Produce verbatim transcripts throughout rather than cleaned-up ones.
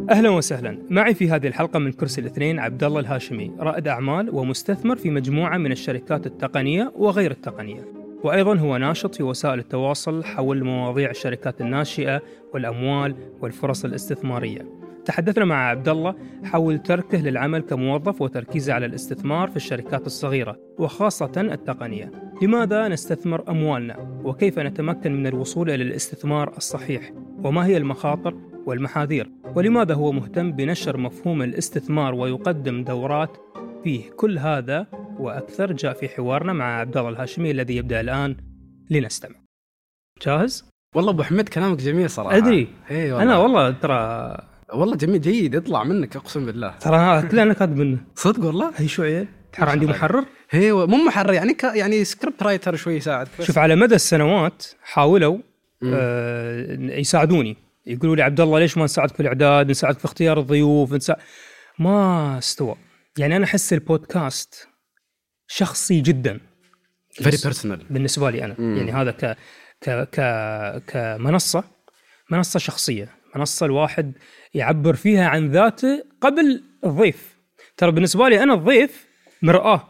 أهلا وسهلا. معي في هذه الحلقة من كرسي الاثنين عبد الله الهاشمي، رائد أعمال ومستثمر في مجموعة من الشركات التقنية وغير التقنية، وأيضا هو ناشط في وسائل التواصل حول مواضيع الشركات الناشئة والأموال والفرص الاستثمارية. تحدثنا مع عبد الله حول تركه للعمل كموظف وتركيزه على الاستثمار في الشركات الصغيرة وخاصة التقنية. لماذا نستثمر أموالنا؟ وكيف نتمكن من الوصول إلى الاستثمار الصحيح؟ وما هي المخاطر والمحاذير؟ ولماذا هو مهتم بنشر مفهوم الاستثمار ويقدم دورات فيه؟ كل هذا وأكثر جاء في حوارنا مع عبد الله الهاشمي الذي يبدأ الآن. لنستمع. جاهز؟ والله أبو حميد كلامك جميل صراحة. أدري. والله. أنا والله ترى والله جميل جيد يطلع منك أقسم بالله. ترى كل أنا كاتب منه صدق والله. هي شو عيال تحر عندي محرر. هي مو محرر يعني ك... يعني سكريبت رايتر شوي يساعد. شوف على مدى السنوات حاولوا آه يساعدوني، يقولوا لي عبد الله ليش ما نساعدك في الإعداد، نساعدك في اختيار الضيوف، نساعد... ما استوى. يعني أنا أحس البودكاست شخصي جدا very personal بالنسبة لي أنا. مم. يعني هذا ك ك ك كمنصة منصة شخصية، منصة الواحد يعبر فيها عن ذاته قبل الضيف. ترى بالنسبة لي أنا الضيف مرآة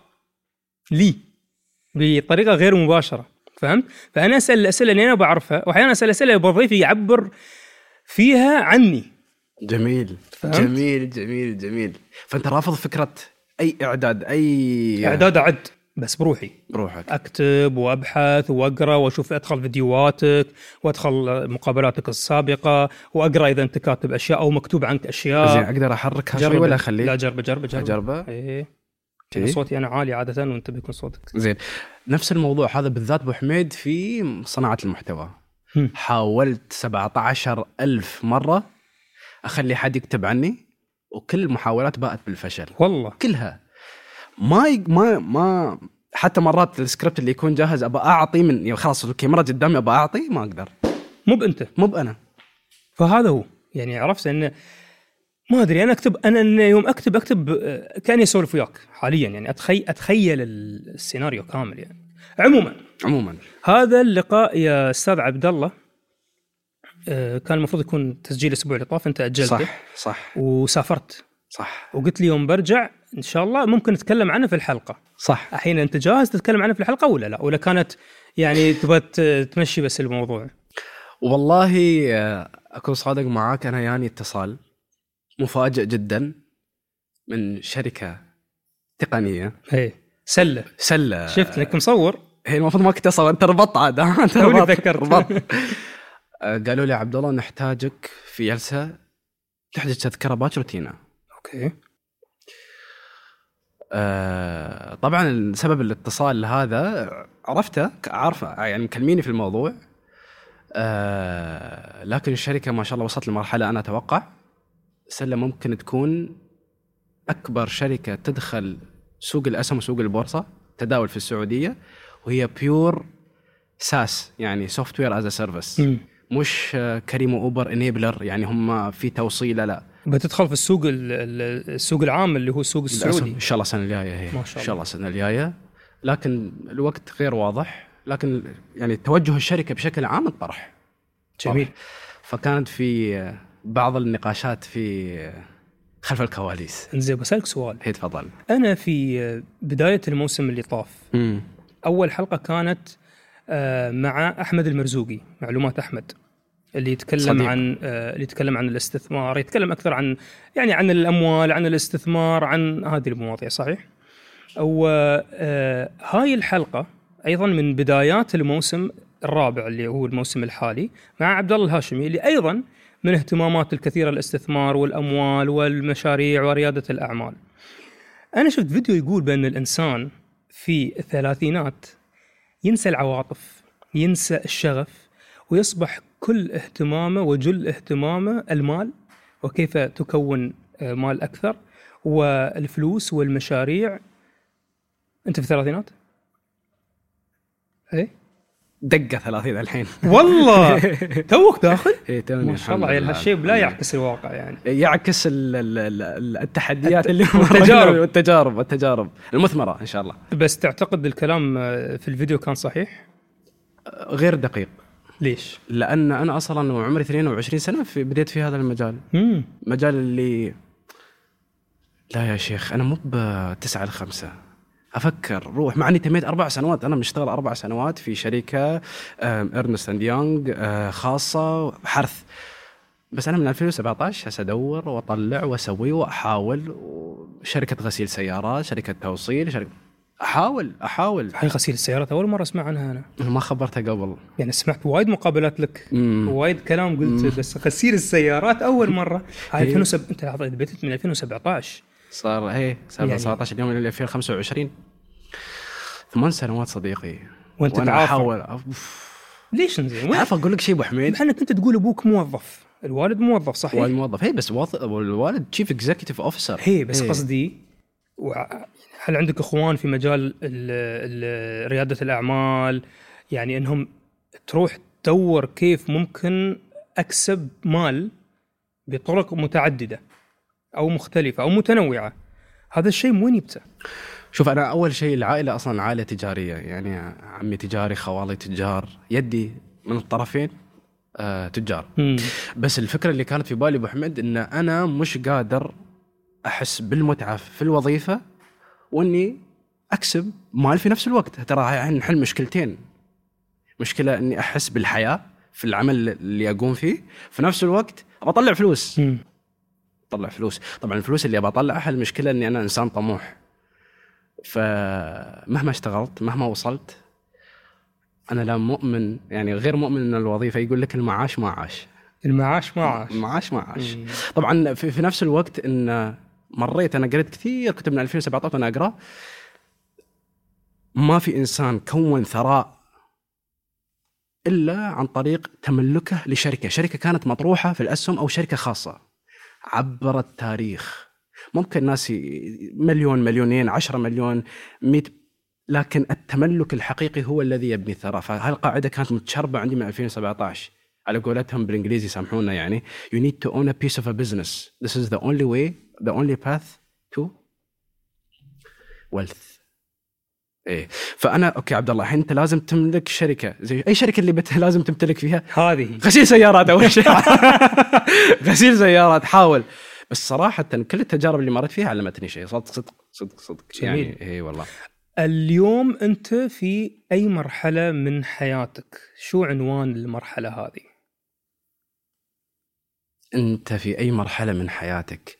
لي بطريقة غير مباشرة، فهمت؟ فأنا أسأل الأسئلة اللي أنا بعرفها، وأحيانا أسأل الأسئلة اللي بضيفي يعبر فيها عني. جميل فهمت؟ جميل جميل جميل. فأنت رافض فكرة أي إعداد أي إعداد أعد بس بروحي، بروحك أكتب وأبحث وأقرأ وأشوف، أدخل فيديوهاتك وأدخل مقابلاتك السابقة وأقرأ إذا أنت كاتب أشياء أو مكتوب عنك أشياء. زين أقدر أحركها شوي ولا أخليه؟ لا جرب جرب جرب أجربه. إيه صوتي أنا عالي عادة وأنت بيكون صوتك زين. نفس الموضوع هذا بالذات أبو حميد في صناعة المحتوى. هم. حاولت سبعة عشر ألف مرة أخلي حد يكتب عني، وكل المحاولات باءت بالفشل والله كلها. ما ي... ما ما حتى مرات السكريبت اللي يكون جاهز أبى أعطي من يعني خلاص الكاميرا قدامي أبى أعطي ما أقدر. مو بأنت مو بأنا. فهذا هو يعني عرفت إنه ما أدري أنا أكتب أنا يوم أكتب أكتب كأني أسولف وياك حاليا، يعني أتخيل أتخيل السيناريو كامل. يعني عموما عموما هذا اللقاء يا أستاذ عبد الله كان المفروض يكون تسجيل الأسبوع اللي طاف، أنت أجلته. صح صح. وسافرت. صح. وقلت لي يوم برجع إن شاء الله ممكن نتكلم عنه في الحلقة. صح. الحين أنت جاهز تتكلم عنه في الحلقة ولا لا؟ ولا كانت يعني تبغى تمشي بس الموضوع؟ والله أكون صادق معاك، أنا يعني اتصال مفاجئ جدا من شركة تقنية. هي سلة سلة. شفت لك مصور. هي المفروض ما كنت أصور، أنت ربطت عاد. أنت ربطت ربط. قالوا لي عبد الله نحتاجك في جلسة تحدث تذكرة باكر وتينا. أوكي. آه طبعا سبب الاتصال هذا عرفته، عارفه يعني مكلميني في الموضوع. آه لكن الشركة ما شاء الله وصلت لمرحلة أنا أتوقع سلة ممكن تكون أكبر شركة تدخل سوق الأسهم وسوق البورصة تداول في السعودية، وهي بيور ساس يعني سوفتوير از سيرفيس، مش كريم وأوبر انيبلر يعني هم في توصيله. لا بتدخل في السوق السوق العام اللي هو السوق السعودي إن شاء الله السنة الجاية. هي ما شاء الله. إن شاء الله السنة الجاية، لكن الوقت غير واضح، لكن يعني توجه الشركة بشكل عام الطرح. جميل. فكانت في بعض النقاشات في خلف الكواليس. انزين بسألك سؤال. هي تفضل. أنا في بداية الموسم اللي طاف م. أول حلقة كانت مع أحمد المرزوقي، معلومات أحمد، اللي يتكلم صديق. عن اللي يتكلم عن الاستثمار، يتكلم أكثر عن يعني عن الأموال، عن الاستثمار، عن هذه المواضيع. صحيح. وهاي الحلقة أيضا من بدايات الموسم الرابع اللي هو الموسم الحالي مع عبد الله الهاشمي، اللي أيضا من اهتمامات الكثيرة الاستثمار والأموال والمشاريع وريادة الأعمال. أنا شفت فيديو يقول بأن الإنسان في الثلاثينات ينسى العواطف، ينسى الشغف، ويصبح كل اهتمامه وجل اهتمامه المال وكيف تكون مال أكثر والفلوس والمشاريع. أنت في الثلاثينات؟ إيه؟ دقة ثلاثين الحين والله توك داخل. ما شاء الله عيل هالشيء لا يعكس الواقع، يعني يعكس التحديات اللي والتجارب والتجارب والتجارب المثمرة إن شاء الله. بس تعتقد الكلام في الفيديو كان صحيح؟ غير دقيق. ليش؟ لأن أنا أصلاً وعمري اثنين وعشرين سنة في بديت في هذا المجال. مم. مجال اللي لا يا شيخ أنا مو بتسعة لخمسة أفكر روح، مع أني تميت أربع سنوات. أنا مشتغل أربع سنوات في شركة إرنست أند يونغ خاصة حرث، بس أنا من ألفين وسبعة عشر هسه أدور وأطلع وأسوي وأحاول. شركة غسيل سيارات، شركة توصيل، شركة أحاول أحاول هاي غسيل السيارات أول مرة أسمع عنها أنا. ما خبرتها قبل يعني سمعت وايد مقابلات لك، مم. وايد كلام قلت، مم. بس غسيل السيارات أول مرة. هاي هي. ألفين وسبعة أنت أعطيت بديت من ألفين وسبعة عشر صار هي صار يعني. سبعة عشر اليوم من ألفين وخمسة وعشرين، ثمان سنوات صديقي. وأنت وأنا تعافر. أحاول أف... ليش نزين؟ وين؟ عارف أقول لك شيء أبو حميد، محنك كنت تقول أبوك موظف، الوالد موظف صحيح؟ والد موظف هي، بس واث... الوالد تشيف اكزيكتيف اوفيسر هي بس قصدي وع- هل عندك اخوان في مجال ال ال ريادة الاعمال؟ يعني انهم تروح تدور كيف ممكن اكسب مال بطرق متعددة او مختلفة او متنوعة، هذا الشيء من وين يبدأ؟ شوف أنا أول شيء العائلة أصلا عائلة تجارية، يعني عمي تجاري، خوالي تجار، يدي من الطرفين آه تجار. مم. بس الفكرة اللي كانت في بالي أبو حميد إن أنا مش قادر أحس بالمتعة في الوظيفة وإني أكسب مال في نفس الوقت. ترى نحل مشكلتين، مشكلة إني أحس بالحياة في العمل اللي أقوم فيه، في نفس الوقت أطلع فلوس. مم. أطلع فلوس طبعا الفلوس اللي بطلعها، المشكلة إني أنا إنسان طموح، فمهما اشتغلت مهما وصلت أنا لا مؤمن، يعني غير مؤمن إن الوظيفة يقول لك المعاش معاش المعاش معاش معاش معاش. مم. طبعا في, في نفس الوقت إن مريت أنا قريت كثير كتب من ألفين وسبعة عشر وأنا أقرأ، ما في إنسان كون ثراء إلا عن طريق تملكه لشركة، شركة كانت مطروحة في الأسهم أو شركة خاصة عبرت تاريخ. ممكن ناس مليون مليونين عشرة مليون مئة، لكن التملك الحقيقي هو الذي يبني الثراء. فهالقاعدة كانت متشربة عندي من ألفين وسبعة عشر على قولتهم بالإنجليزي سامحونا، يعني you need to own a piece of a business, this is the only way, the only path to wealth. إيه فأنا أوكي عبد الله، الحين أنت لازم تملك شركة زي أي شركة اللي بت... لازم تمتلك فيها هذه غسيل سيارات أول شيء غسيل سيارات حاول. بس صراحة كل التجارب اللي مرت فيها علمتني شيء، صدق صدق صدق صدق جميل. يعني إيه والله. اليوم أنت في أي مرحلة من حياتك؟ شو عنوان المرحلة هذه؟ أنت في أي مرحلة من حياتك؟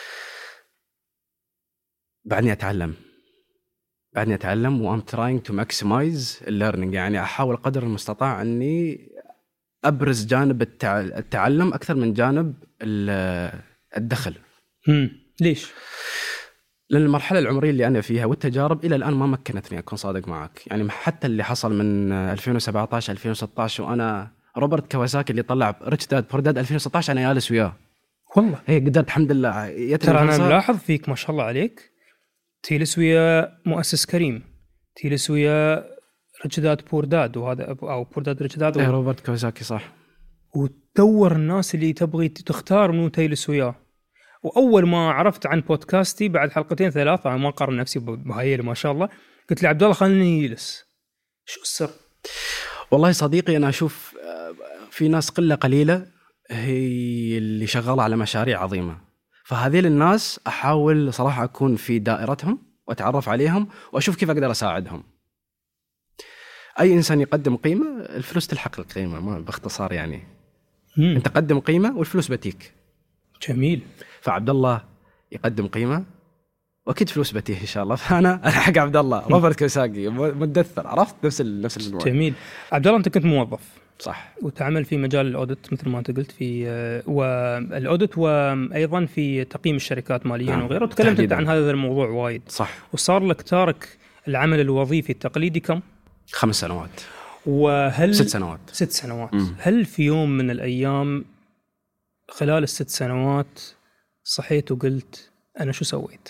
بعدني أتعلم بعدني أتعلم و I'm trying to maximize learning، يعني أحاول قدر المستطاع أني أبرز جانب التع... التعلم أكثر من جانب الدخل. هم. ليش؟ لأن المرحلة العمرية اللي أنا فيها والتجارب إلى الآن ما مكنتني أكون صادق معك. يعني حتى اللي حصل من ألفين وسبعة عشر ألفين وستة عشر وأنا روبرت كواساكي اللي طلع ريتش داد بور داد ألفين وستة عشر أنا جالس وياه والله هي قدرت الحمد لله. ترى أنا ملاحظ فيك ما شاء الله عليك تجلس ويا مؤسس كريم، تجلس ويا ريتش داد بور داد، وهذا أو بور داد ريتش داد و... إيه روبرت كواساكي صح. وتدور الناس اللي تبغي تختار منو تجلس وياه. وأول ما عرفت عن بودكاستي بعد حلقتين ثلاثة، أنا ما قارن نفسي بهاي ما شاء الله، قلت لي عبد الله خلني يجلس. شو السر؟ والله صديقي أنا أشوف في ناس قلة قليلة هي اللي شغالة على مشاريع عظيمة، فهذه الناس أحاول صراحة أكون في دائرتهم وأتعرف عليهم وأشوف كيف أقدر أساعدهم. أي إنسان يقدم قيمة الفلوس تلحق القيمة، ما باختصار يعني. مم. أنت قدم قيمة والفلوس بتيك. جميل. فعبد الله يقدم قيمة وأكيد فلوس بتيه إن شاء الله. فأنا أنا حق عبد الله روبرت كوساكي مدثر، عرفت نفس ال نفس النوع. جميل. عبد الله أنت كنت موظف صح، وتعمل في مجال الأوديت مثل ما أنت قلت في والأوديت وأيضا في تقييم الشركات ماليا نعم. وغيره، تكلمت أنت عن هذا الموضوع وايد. صح. وصار لك تارك العمل الوظيفي التقليدي كم؟ خمس سنوات. وهل ست سنوات ست سنوات مم. هل في يوم من الأيام خلال الست سنوات صحيت وقلت أنا شو سويت؟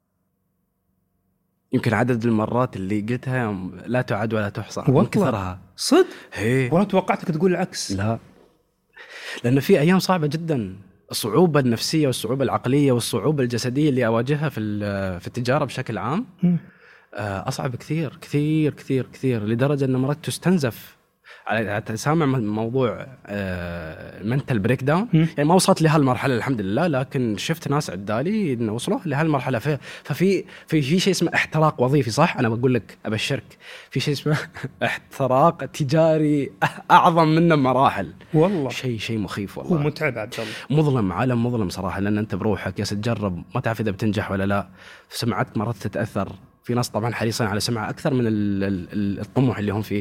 يمكن عدد المرات اللي قلتها لا تعد ولا تحصى من كثرها. صدق؟ هي. ولا توقعتك تقول العكس. لا، لأن في أيام صعبة جدا، الصعوبة النفسية والصعوبة العقلية والصعوبة الجسدية اللي أواجهها في في التجارة بشكل عام م. أصعب كثير كثير كثير كثير، لدرجة أن مرات تستنزف على سامع موضوع منتل بريك داون، يعني ما وصلت لهالمرحله الحمد لله، لكن شفت ناس عدالي انه وصلوا لهالمرحله. ففي في في شيء اسمه احتراق وظيفي، صح؟ انا بقول لك ابشرك في شيء اسمه احتراق تجاري اعظم منه مراحل. والله شيء شيء مخيف والله، هو متعب عبد الله، مظلم، عالم مظلم صراحه، لان انت بروحك يا تجرب ما تعرف اذا بتنجح ولا لا، سمعتك مرات تتاثر. في ناس طبعا حريصين على سمعه اكثر من الطموح اللي هم فيه.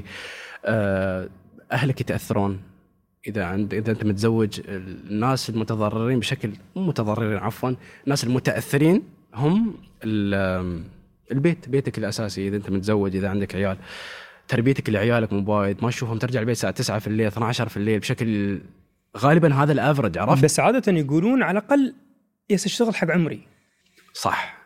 أهلك يتأثرون إذا عند إذا أنت متزوج. الناس المتضررين بشكل متضررين عفواً الناس المتأثرين هم البيت، بيتك الأساسي. إذا أنت متزوج، إذا عندك عيال، تربيتك لعيالك مبايد، ما تشوفهم ترجع البيت الساعة تسعة في الليل، اثنا عشر في الليل بشكل غالباً هذا الأفرج، عرفت؟ بس عادة يقولون على الأقل يس اشتغل حق عمري. صح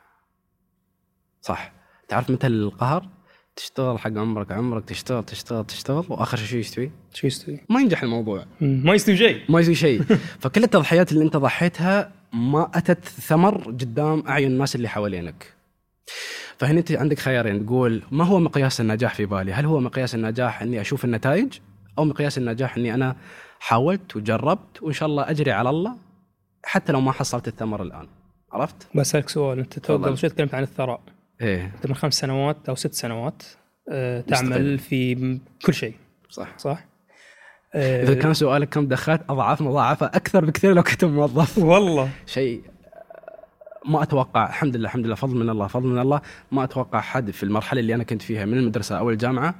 صح. تعرف مثل القهر، تشتغل حق عمرك عمرك تشتغل تشتغل تشتغل واخر شيء يستوي شو يستوي؟ ما ينجح الموضوع، ما يستوي شيء ما يستوي شيء. فكل التضحيات اللي انت ضحيتها ما اتت ثمر قدام اعين الناس اللي حوالينك. فهنا انت عندك خيارين، تقول ما هو مقياس النجاح في بالي؟ هل هو مقياس النجاح اني اشوف النتائج، او مقياس النجاح اني انا حاولت وجربت وان شاء الله اجري على الله حتى لو ما حصلت الثمر الان؟ عرفت؟ بسألك سؤال، انت قبل شوي تكلمت عن الثراء. ايه انت من خمس سنوات او ست سنوات أه تعمل في كل شيء، صح صح؟ أه اذا كان سؤالك كم دخلت، اضعاف مضاعفه اكثر بكثير لو كنت موظف. والله شيء ما اتوقع، الحمد لله الحمد لله، فضل من الله فضل من الله، ما اتوقع حد في المرحله اللي انا كنت فيها من المدرسه او الجامعه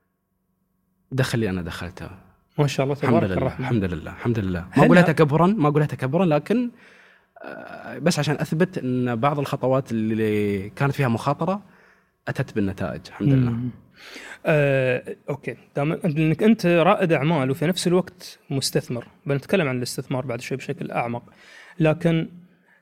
دخل اللي انا دخلته. ما شاء الله تبارك الرحمن. الحمد لله الحمد لله. ما اقولها تكبرا ما اقولها تكبرا لكن بس عشان أثبت أن بعض الخطوات اللي كانت فيها مخاطرة أتت بالنتائج الحمد لله. آه، أوكي، دام أنك أنت رائد أعمال وفي نفس الوقت مستثمر، بنتكلم عن الاستثمار بعد شوي بشكل أعمق، لكن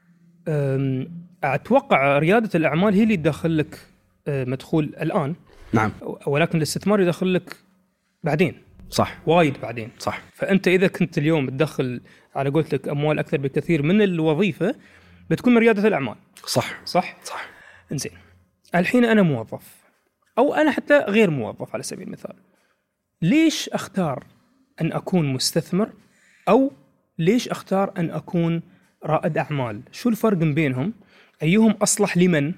أتوقع ريادة الأعمال هي اللي تدخل لك مدخول الآن. نعم. ولكن الاستثمار يدخل لك بعدين. صح. وايد بعدين. صح. فأنت إذا كنت اليوم تدخل على قلت لك أموال أكثر بكثير من الوظيفة، بتكون من ريادة الأعمال. صح. صح. صح. إنزين. الحين أنا موظف أو أنا حتى غير موظف على سبيل المثال، ليش أختار أن أكون مستثمر أو ليش أختار أن أكون رائد أعمال؟ شو الفرق بينهم؟ أيهم أصلح لمن؟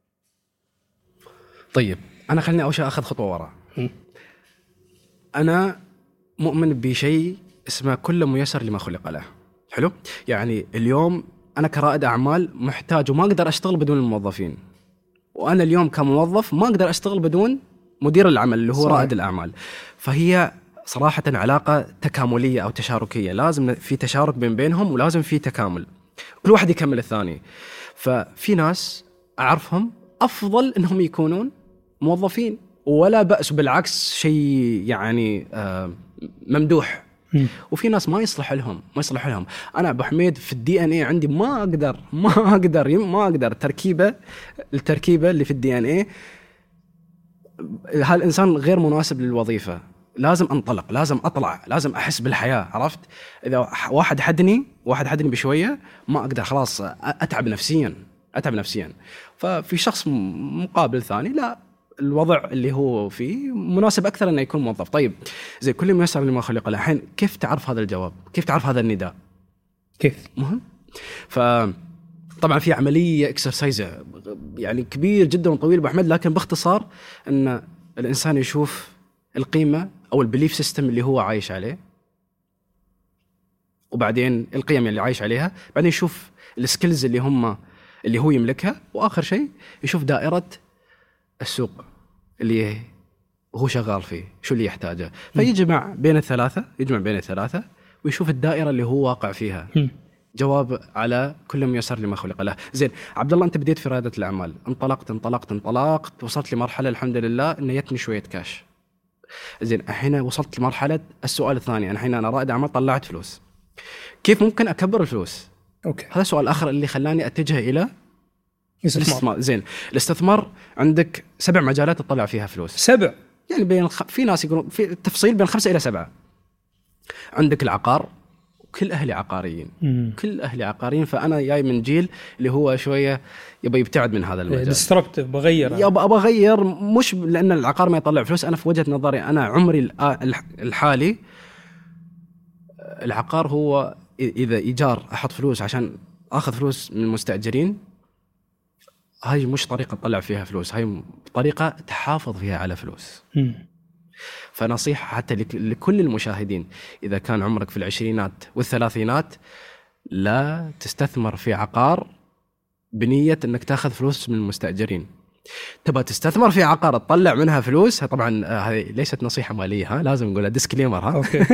طيب أنا خليني أول شيء أخذ خطوة وراء. أنا مؤمن بشيء اسمه كل ميسر لما خلق له. حلو؟ يعني اليوم أنا كرائد أعمال محتاج وما أقدر أشتغل بدون الموظفين، وأنا اليوم كموظف ما أقدر أشتغل بدون مدير العمل اللي هو صحيح. رائد الأعمال. فهي صراحة علاقة تكاملية أو تشاركية، لازم في تشارك بين بينهم ولازم في تكامل، كل واحد يكمل الثاني. ففي ناس أعرفهم أفضل إنهم يكونون موظفين ولا بأس، بالعكس شيء يعني ممدوح. م. وفي ناس ما يصلح لهم ما يصلح لهم. أنا أبو حميد في الدي إن إيه عندي ما أقدر ما أقدر ما أقدر تركيبة التركيبة اللي في الدي إن إيه هالإنسان غير مناسب للوظيفة. لازم أنطلق، لازم أطلع، لازم أحس بالحياة. عرفت؟ إذا واحد حدني واحد حدني بشوية ما أقدر، خلاص أتعب نفسيا أتعب نفسيا. ففي شخص مقابل ثاني لا، الوضع اللي هو فيه مناسب أكثر أنه يكون موظف. طيب زي كل ميسر لما خلق له. الحين كيف تعرف هذا الجواب؟ كيف تعرف هذا النداء؟ كيف؟ مهم. فطبعا في عملية إكسرسايز يعني كبير جدا وطويل أبو أحمد، لكن باختصار أن الإنسان يشوف القيمة أو البليف سيستم اللي هو عايش عليه، وبعدين القيم اللي عايش عليها، بعدين يشوف السكيلز اللي هم اللي هو يملكها، وآخر شيء يشوف دائرة السوق اللي هو شغال فيه شو اللي يحتاجه. فيجمع بين الثلاثة يجمع بين الثلاثة ويشوف الدائرة اللي هو واقع فيها. جواب على كل ميسر لما خلق له. زين عبد الله، أنت بديت في ريادة الأعمال، انطلقت انطلقت انطلقت وصلت لمرحلة الحمد لله إن يتني شوية كاش. زين الحين وصلت لمرحلة السؤال الثاني، أنا الحين أنا رائد أعمال طلعت فلوس، كيف ممكن أكبر الفلوس؟ أوكي. هذا السؤال الآخر اللي خلاني أتجه إلى الاستثمار. زين الاستثمار عندك سبع مجالات تطلع فيها فلوس. سبع يعني بين الخ... في ناس يقولون في تفصيل بين خمسة إلى سبعة. عندك العقار كل أهلي عقاريين مم. كل أهلي عقاريين. فأنا جاي من جيل اللي هو شوية يبغى يبتعد من هذا المجال، ديستربتيف، بغير يبغى أبغى أغير، مش لأن العقار ما يطلع فلوس. أنا في وجهة نظري أنا عمري الحالي العقار هو إذا إيجار أحط فلوس عشان أخذ فلوس من المستأجرين، هاي مش طريقة تطلع فيها فلوس، هاي طريقة تحافظ فيها على فلوس. م. فنصيحة حتى لكل المشاهدين، إذا كان عمرك في العشرينات والثلاثينات لا تستثمر في عقار بنية أنك تأخذ فلوس من المستأجرين. تبغى تستثمر في عقار تطلع منها فلوس، طبعا هذه ليست نصيحة مالية، ها لازم نقولها ديسكليمر، ها أوكي.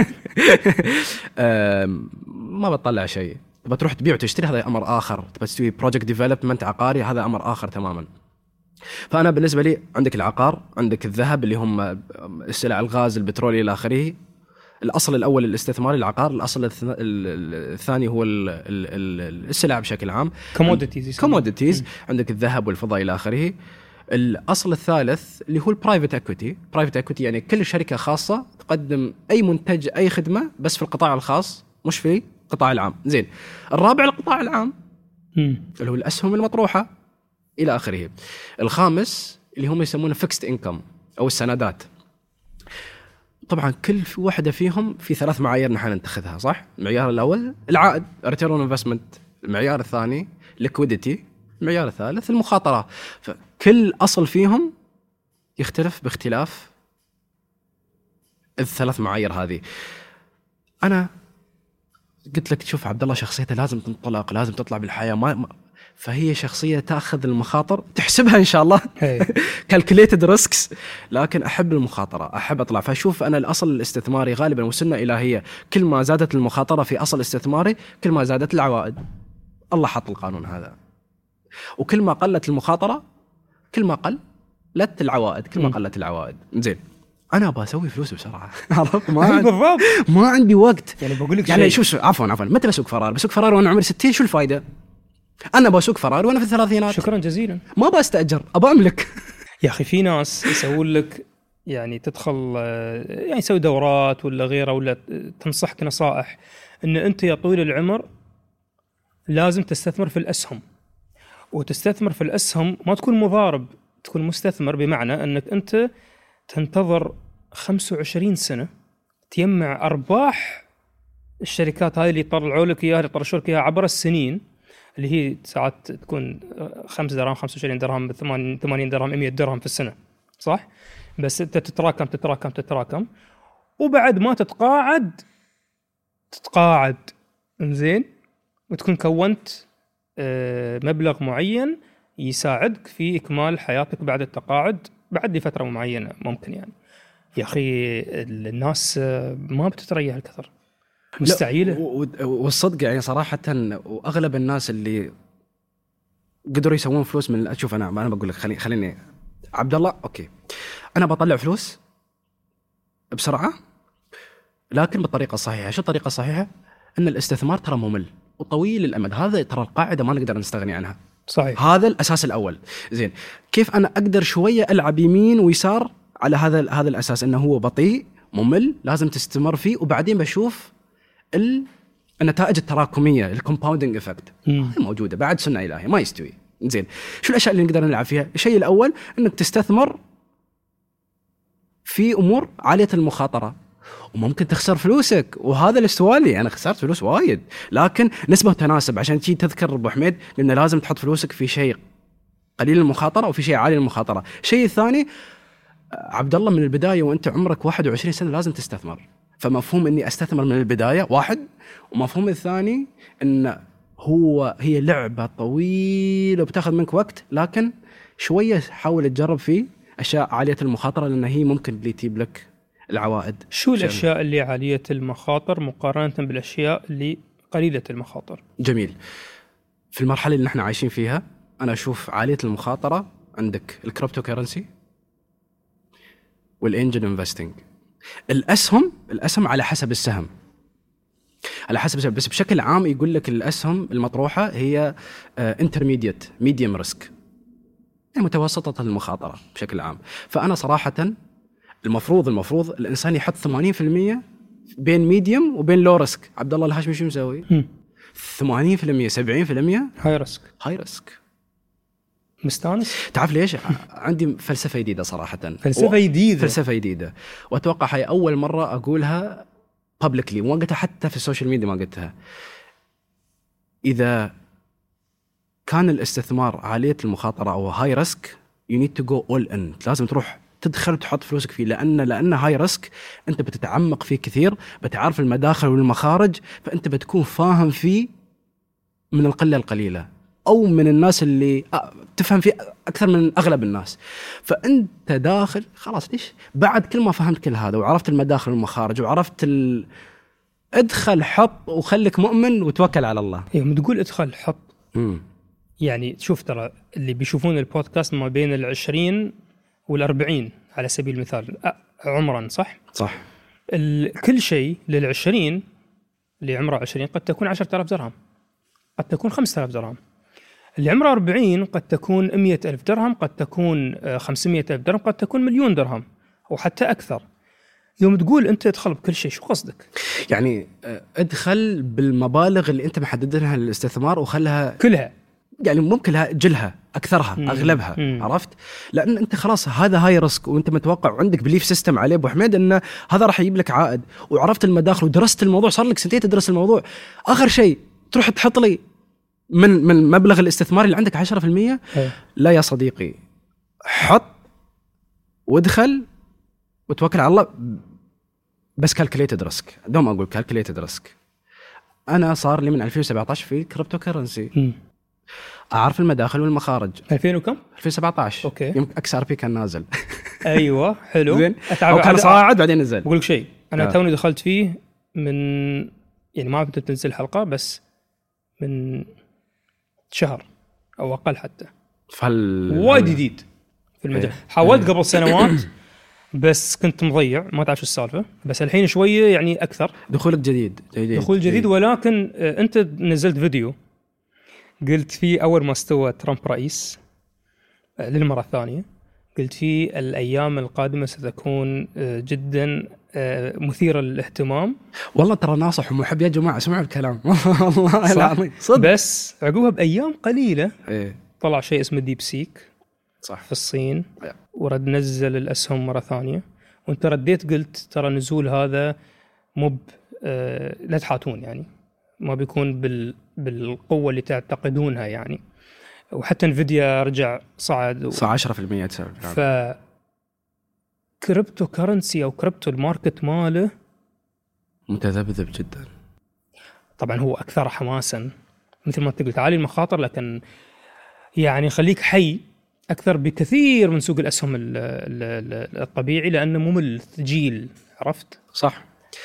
ما بتطلع شيء. تبغى تروح تبيع وتشتري هذا أمر آخر، تبغى تسوي بروجكت ديفلوبمنت عقاري هذا أمر آخر تماما. فأنا بالنسبة لي عندك العقار، عندك الذهب اللي هم السلع، الغاز، البترول إلى آخره. الأصل الأول الاستثماري العقار، الأصل الثاني هو السلع بشكل عام، commodities commodities عندك الذهب والفضة إلى آخره. الأصل الثالث اللي هو البرايفت اكويتي. برايفت اكويتي يعني كل شركة خاصة تقدم أي منتج أي خدمة بس في القطاع الخاص مش في القطاع العام. زين. الرابع القطاع العام مم. اللي هو الأسهم المطروحة إلى آخره. الخامس اللي هم يسمونه فيكست إنكم أو السندات. طبعا كل واحدة فيهم في ثلاث معايير نحن نتخذها، صح؟ المعيار الأول العائد return on investment، المعيار الثاني liquidity، المعيار الثالث المخاطرة. فكل أصل فيهم يختلف باختلاف الثلاث معايير هذه. أنا قلت لك شوف عبد الله شخصيته لازم تنطلق، لازم تطلع بالحياة، ما فهي شخصية تأخذ المخاطر، تحسبها إن شاء الله calculated risks، لكن أحب المخاطرة، أحب أطلع. فأشوف أنا الأصل الاستثماري غالبا وسنة إلهية، كل ما زادت المخاطرة في أصل استثماري كل ما زادت العوائد. الله حط القانون هذا. وكل ما قلت المخاطرة كل ما قلت العوائد، كل ما قلت العوائد. زين. أنا أبغى أسوي فلوس بسرعة. عرفت؟ ما عندي ما عندي وقت. يعني بقول لك يعني شو عفوا عفوا متى بسوق فرار؟ بسوق فرار وأنا عمري ستين، شو الفائدة؟ أنا بسوق فرار وأنا في الثلاثينات. شكرا جزيلا. ما بستأجر، أبغى أملك. يا أخي في ناس يسوون لك يعني تدخل يعني يسوي دورات ولا غيره، ولا تنصحك نصائح إن أنت يا طويل العمر لازم تستثمر في الأسهم. وتستثمر في الأسهم ما تكون مضارب، تكون مستثمر، بمعنى أنك أنت تنتظر خمسة وعشرين سنة تجمع أرباح الشركات هاي اللي يطلعوا لك إياها، اللي يطرشوا لك إياها عبر السنين، اللي هي ساعات تكون خمسة درهم، خمسة وعشرين درهم، ثمانين درهم، مئة درهم في السنة، صح؟ بس أنت تتراكم تتراكم تتراكم وبعد ما تتقاعد تتقاعد إنزين، وتكون كونت مبلغ معين يساعدك في إكمال حياتك بعد التقاعد بعد فترة معينة ممكن. يعني يا أخي الناس ما بتتريح الكثر، مستعيلة. والصدق يعني صراحة، وأغلب الناس اللي قدروا يسوون فلوس من، أشوف أنا أنا بقول لك خليني خليني عبد الله، أوكي أنا بطلع فلوس بسرعة لكن بالطريقة الصحيحة. شو الطريقة الصحيحة؟ أن الاستثمار ترى ممل وطويل الأمد، هذا ترى القاعدة ما نقدر نستغني عنها. صحيح. هذا الأساس الأول. زين. كيف أنا أقدر شوية ألعب يمين ويسار على هذا هذا الأساس؟ إنه هو بطيء ممل لازم تستمر فيه، وبعدين بشوف النتائج التراكمية، الكومباوندينج إفكت موجودة بعد سنة إلهية ما يستوي. زين. شو الأشياء اللي نقدر نلعب فيها؟ الشيء الأول إنك تستثمر في أمور عالية المخاطرة، وممكن تخسر فلوسك، وهذا الاستوالي. أنا خسرت فلوس وايد، لكن نسبة وتناسب. عشان تيجي تذكر أبو حميد لأنه لازم تحط فلوسك في شيء قليل المخاطرة وفي شيء عالي المخاطرة. الشيء الثاني عبد الله، من البداية وأنت عمرك واحد وعشرين سنة لازم تستثمر. فمفهوم إني أستثمر من البداية واحد، ومفهوم الثاني إن هو هي لعبة طويلة وبتاخذ منك وقت، لكن شوية حاول تجرب فيه أشياء عالية المخاطرة لأن هي ممكن اللي تجيب لك العوائد. شو الأشياء اللي عالية المخاطر مقارنة بالأشياء اللي قليلة المخاطر؟ جميل. في المرحلة اللي نحن عايشين فيها أنا أشوف عالية المخاطرة عندك الكريبتو كرنسي والإنجل إنفستينج. الأسهم الأسهم على حسب السهم، على حسب السهم، بس بشكل عام يقول لك الأسهم المطروحة هي انترميديت ميديوم ريسك، يعني متوسطة المخاطرة بشكل عام. فأنا صراحة المفروض المفروض الإنسان يحط ثمانين بالمئة بين ميديوم وبين لو ريسك. عبد الله الهاشمي شو مسوي؟ هم. ثمانين بالمية سبعين بالمية هاي ريسك. هاي ريسك. مستانس. تعرف ليش؟ عندي فلسفة جديدة صراحة. فلسفة جديدة. فلسفة جديدة وأتوقع هاي أول مرة أقولها publicly، ما قلتها حتى في السوشيال ميديا، ما قلتها. إذا كان الاستثمار عالية المخاطرة أو هاي ريسك you need to go all in، لازم تروح تدخل وتحط فلوسك فيه، لأن لأن هاي ريسك أنت بتتعمق فيه كثير، بتعرف المداخل والمخارج، فأنت بتكون فاهم فيه من القلة القليلة أو من الناس اللي تفهم فيه أكثر من أغلب الناس. فأنت داخل خلاص، ليش بعد كل ما فهمت كل هذا وعرفت المداخل والمخارج وعرفت ال... ادخل حط وخليك مؤمن وتوكل على الله. يوم تقول ادخل حط مم. يعني شوف، ترى اللي بيشوفون البودكاست ما بين العشرين والأربعين على سبيل المثال عمرا، صح؟ صح. كل شيء للعشرين اللي عمره عشرين قد تكون عشرة آلاف درهم، قد تكون خمسة آلاف درهم. اللي عمره أربعين قد تكون مئة ألف درهم، قد تكون خمسمئة ألف درهم، قد تكون مليون درهم أو حتى أكثر. يوم تقول أنت ادخل بكل شيء، شو قصدك؟ يعني ادخل بالمبالغ اللي أنت محددها للاستثمار وخلها كلها، يعني ممكن لها جلها أكثرها مم. أغلبها مم. عرفت؟ لأن أنت خلاص هذا هاي ريسك وأنت متوقع وعندك بليف سيستم عليه أبو حميد أن هذا راح يجيب لك عائد، وعرفت المداخل ودرست الموضوع، صار لك سنتين تدرس الموضوع. آخر شيء تروح تحط لي من من مبلغ الاستثمار اللي عندك عشرة بالمئة. لا يا صديقي، حط وادخل وتوكل على الله، بس calculated risk. دوم أقول calculated risk. أنا صار لي من ألفين وسبعة عشر في كريبتو كرنسي، أعرف المداخل والمخارج. ألفين وكم؟ ألفين وسبعة عشر. أوكي. يمكن أكس آر بي كان نازل. أيوة حلو. زين. أو كان صاعد بعدين نزل. بقولك شيء، أنا آه. توني دخلت فيه من يعني ما كنت تنزل حلقة، بس من شهر أو أقل حتى. فهل وايد جديد في المجال. حاولت قبل سنوات بس كنت مضيع، ما تعرف شو السالفة. بس الحين شوية يعني أكثر. دخولك جديد. جديد. دخول جديد. ولكن أنت نزلت فيديو قلت فيه أول ما استوى ترامب رئيس للمرة الثانية، قلت فيه الأيام القادمة ستكون جدا مثيرة للاهتمام. والله ترى ناصح ومحب يا جماعة، اسمعوا الكلام. والله العظيم صدق. بس عقوبها بأيام قليلة إيه؟ طلع شيء اسمه ديب سيك صح في الصين، إيه. ورد نزل الأسهم مرة ثانية. وانت رديت قلت ترى نزول هذا مب آه لا تحاتون، يعني ما بيكون بال بالقوة اللي تعتقدونها يعني. وحتى انفيديا رجع صعد و... صار عشرة بالمئة تسعة. ف كريبتو كرنسي أو كريبتو الماركت ماله متذبذب جدا. طبعا هو أكثر حماسا مثل ما تقول تعالي المخاطر، لكن يعني خليك حي أكثر بكثير من سوق الأسهم الطبيعي، لأنه ممل ثقيل. عرفت؟ صح.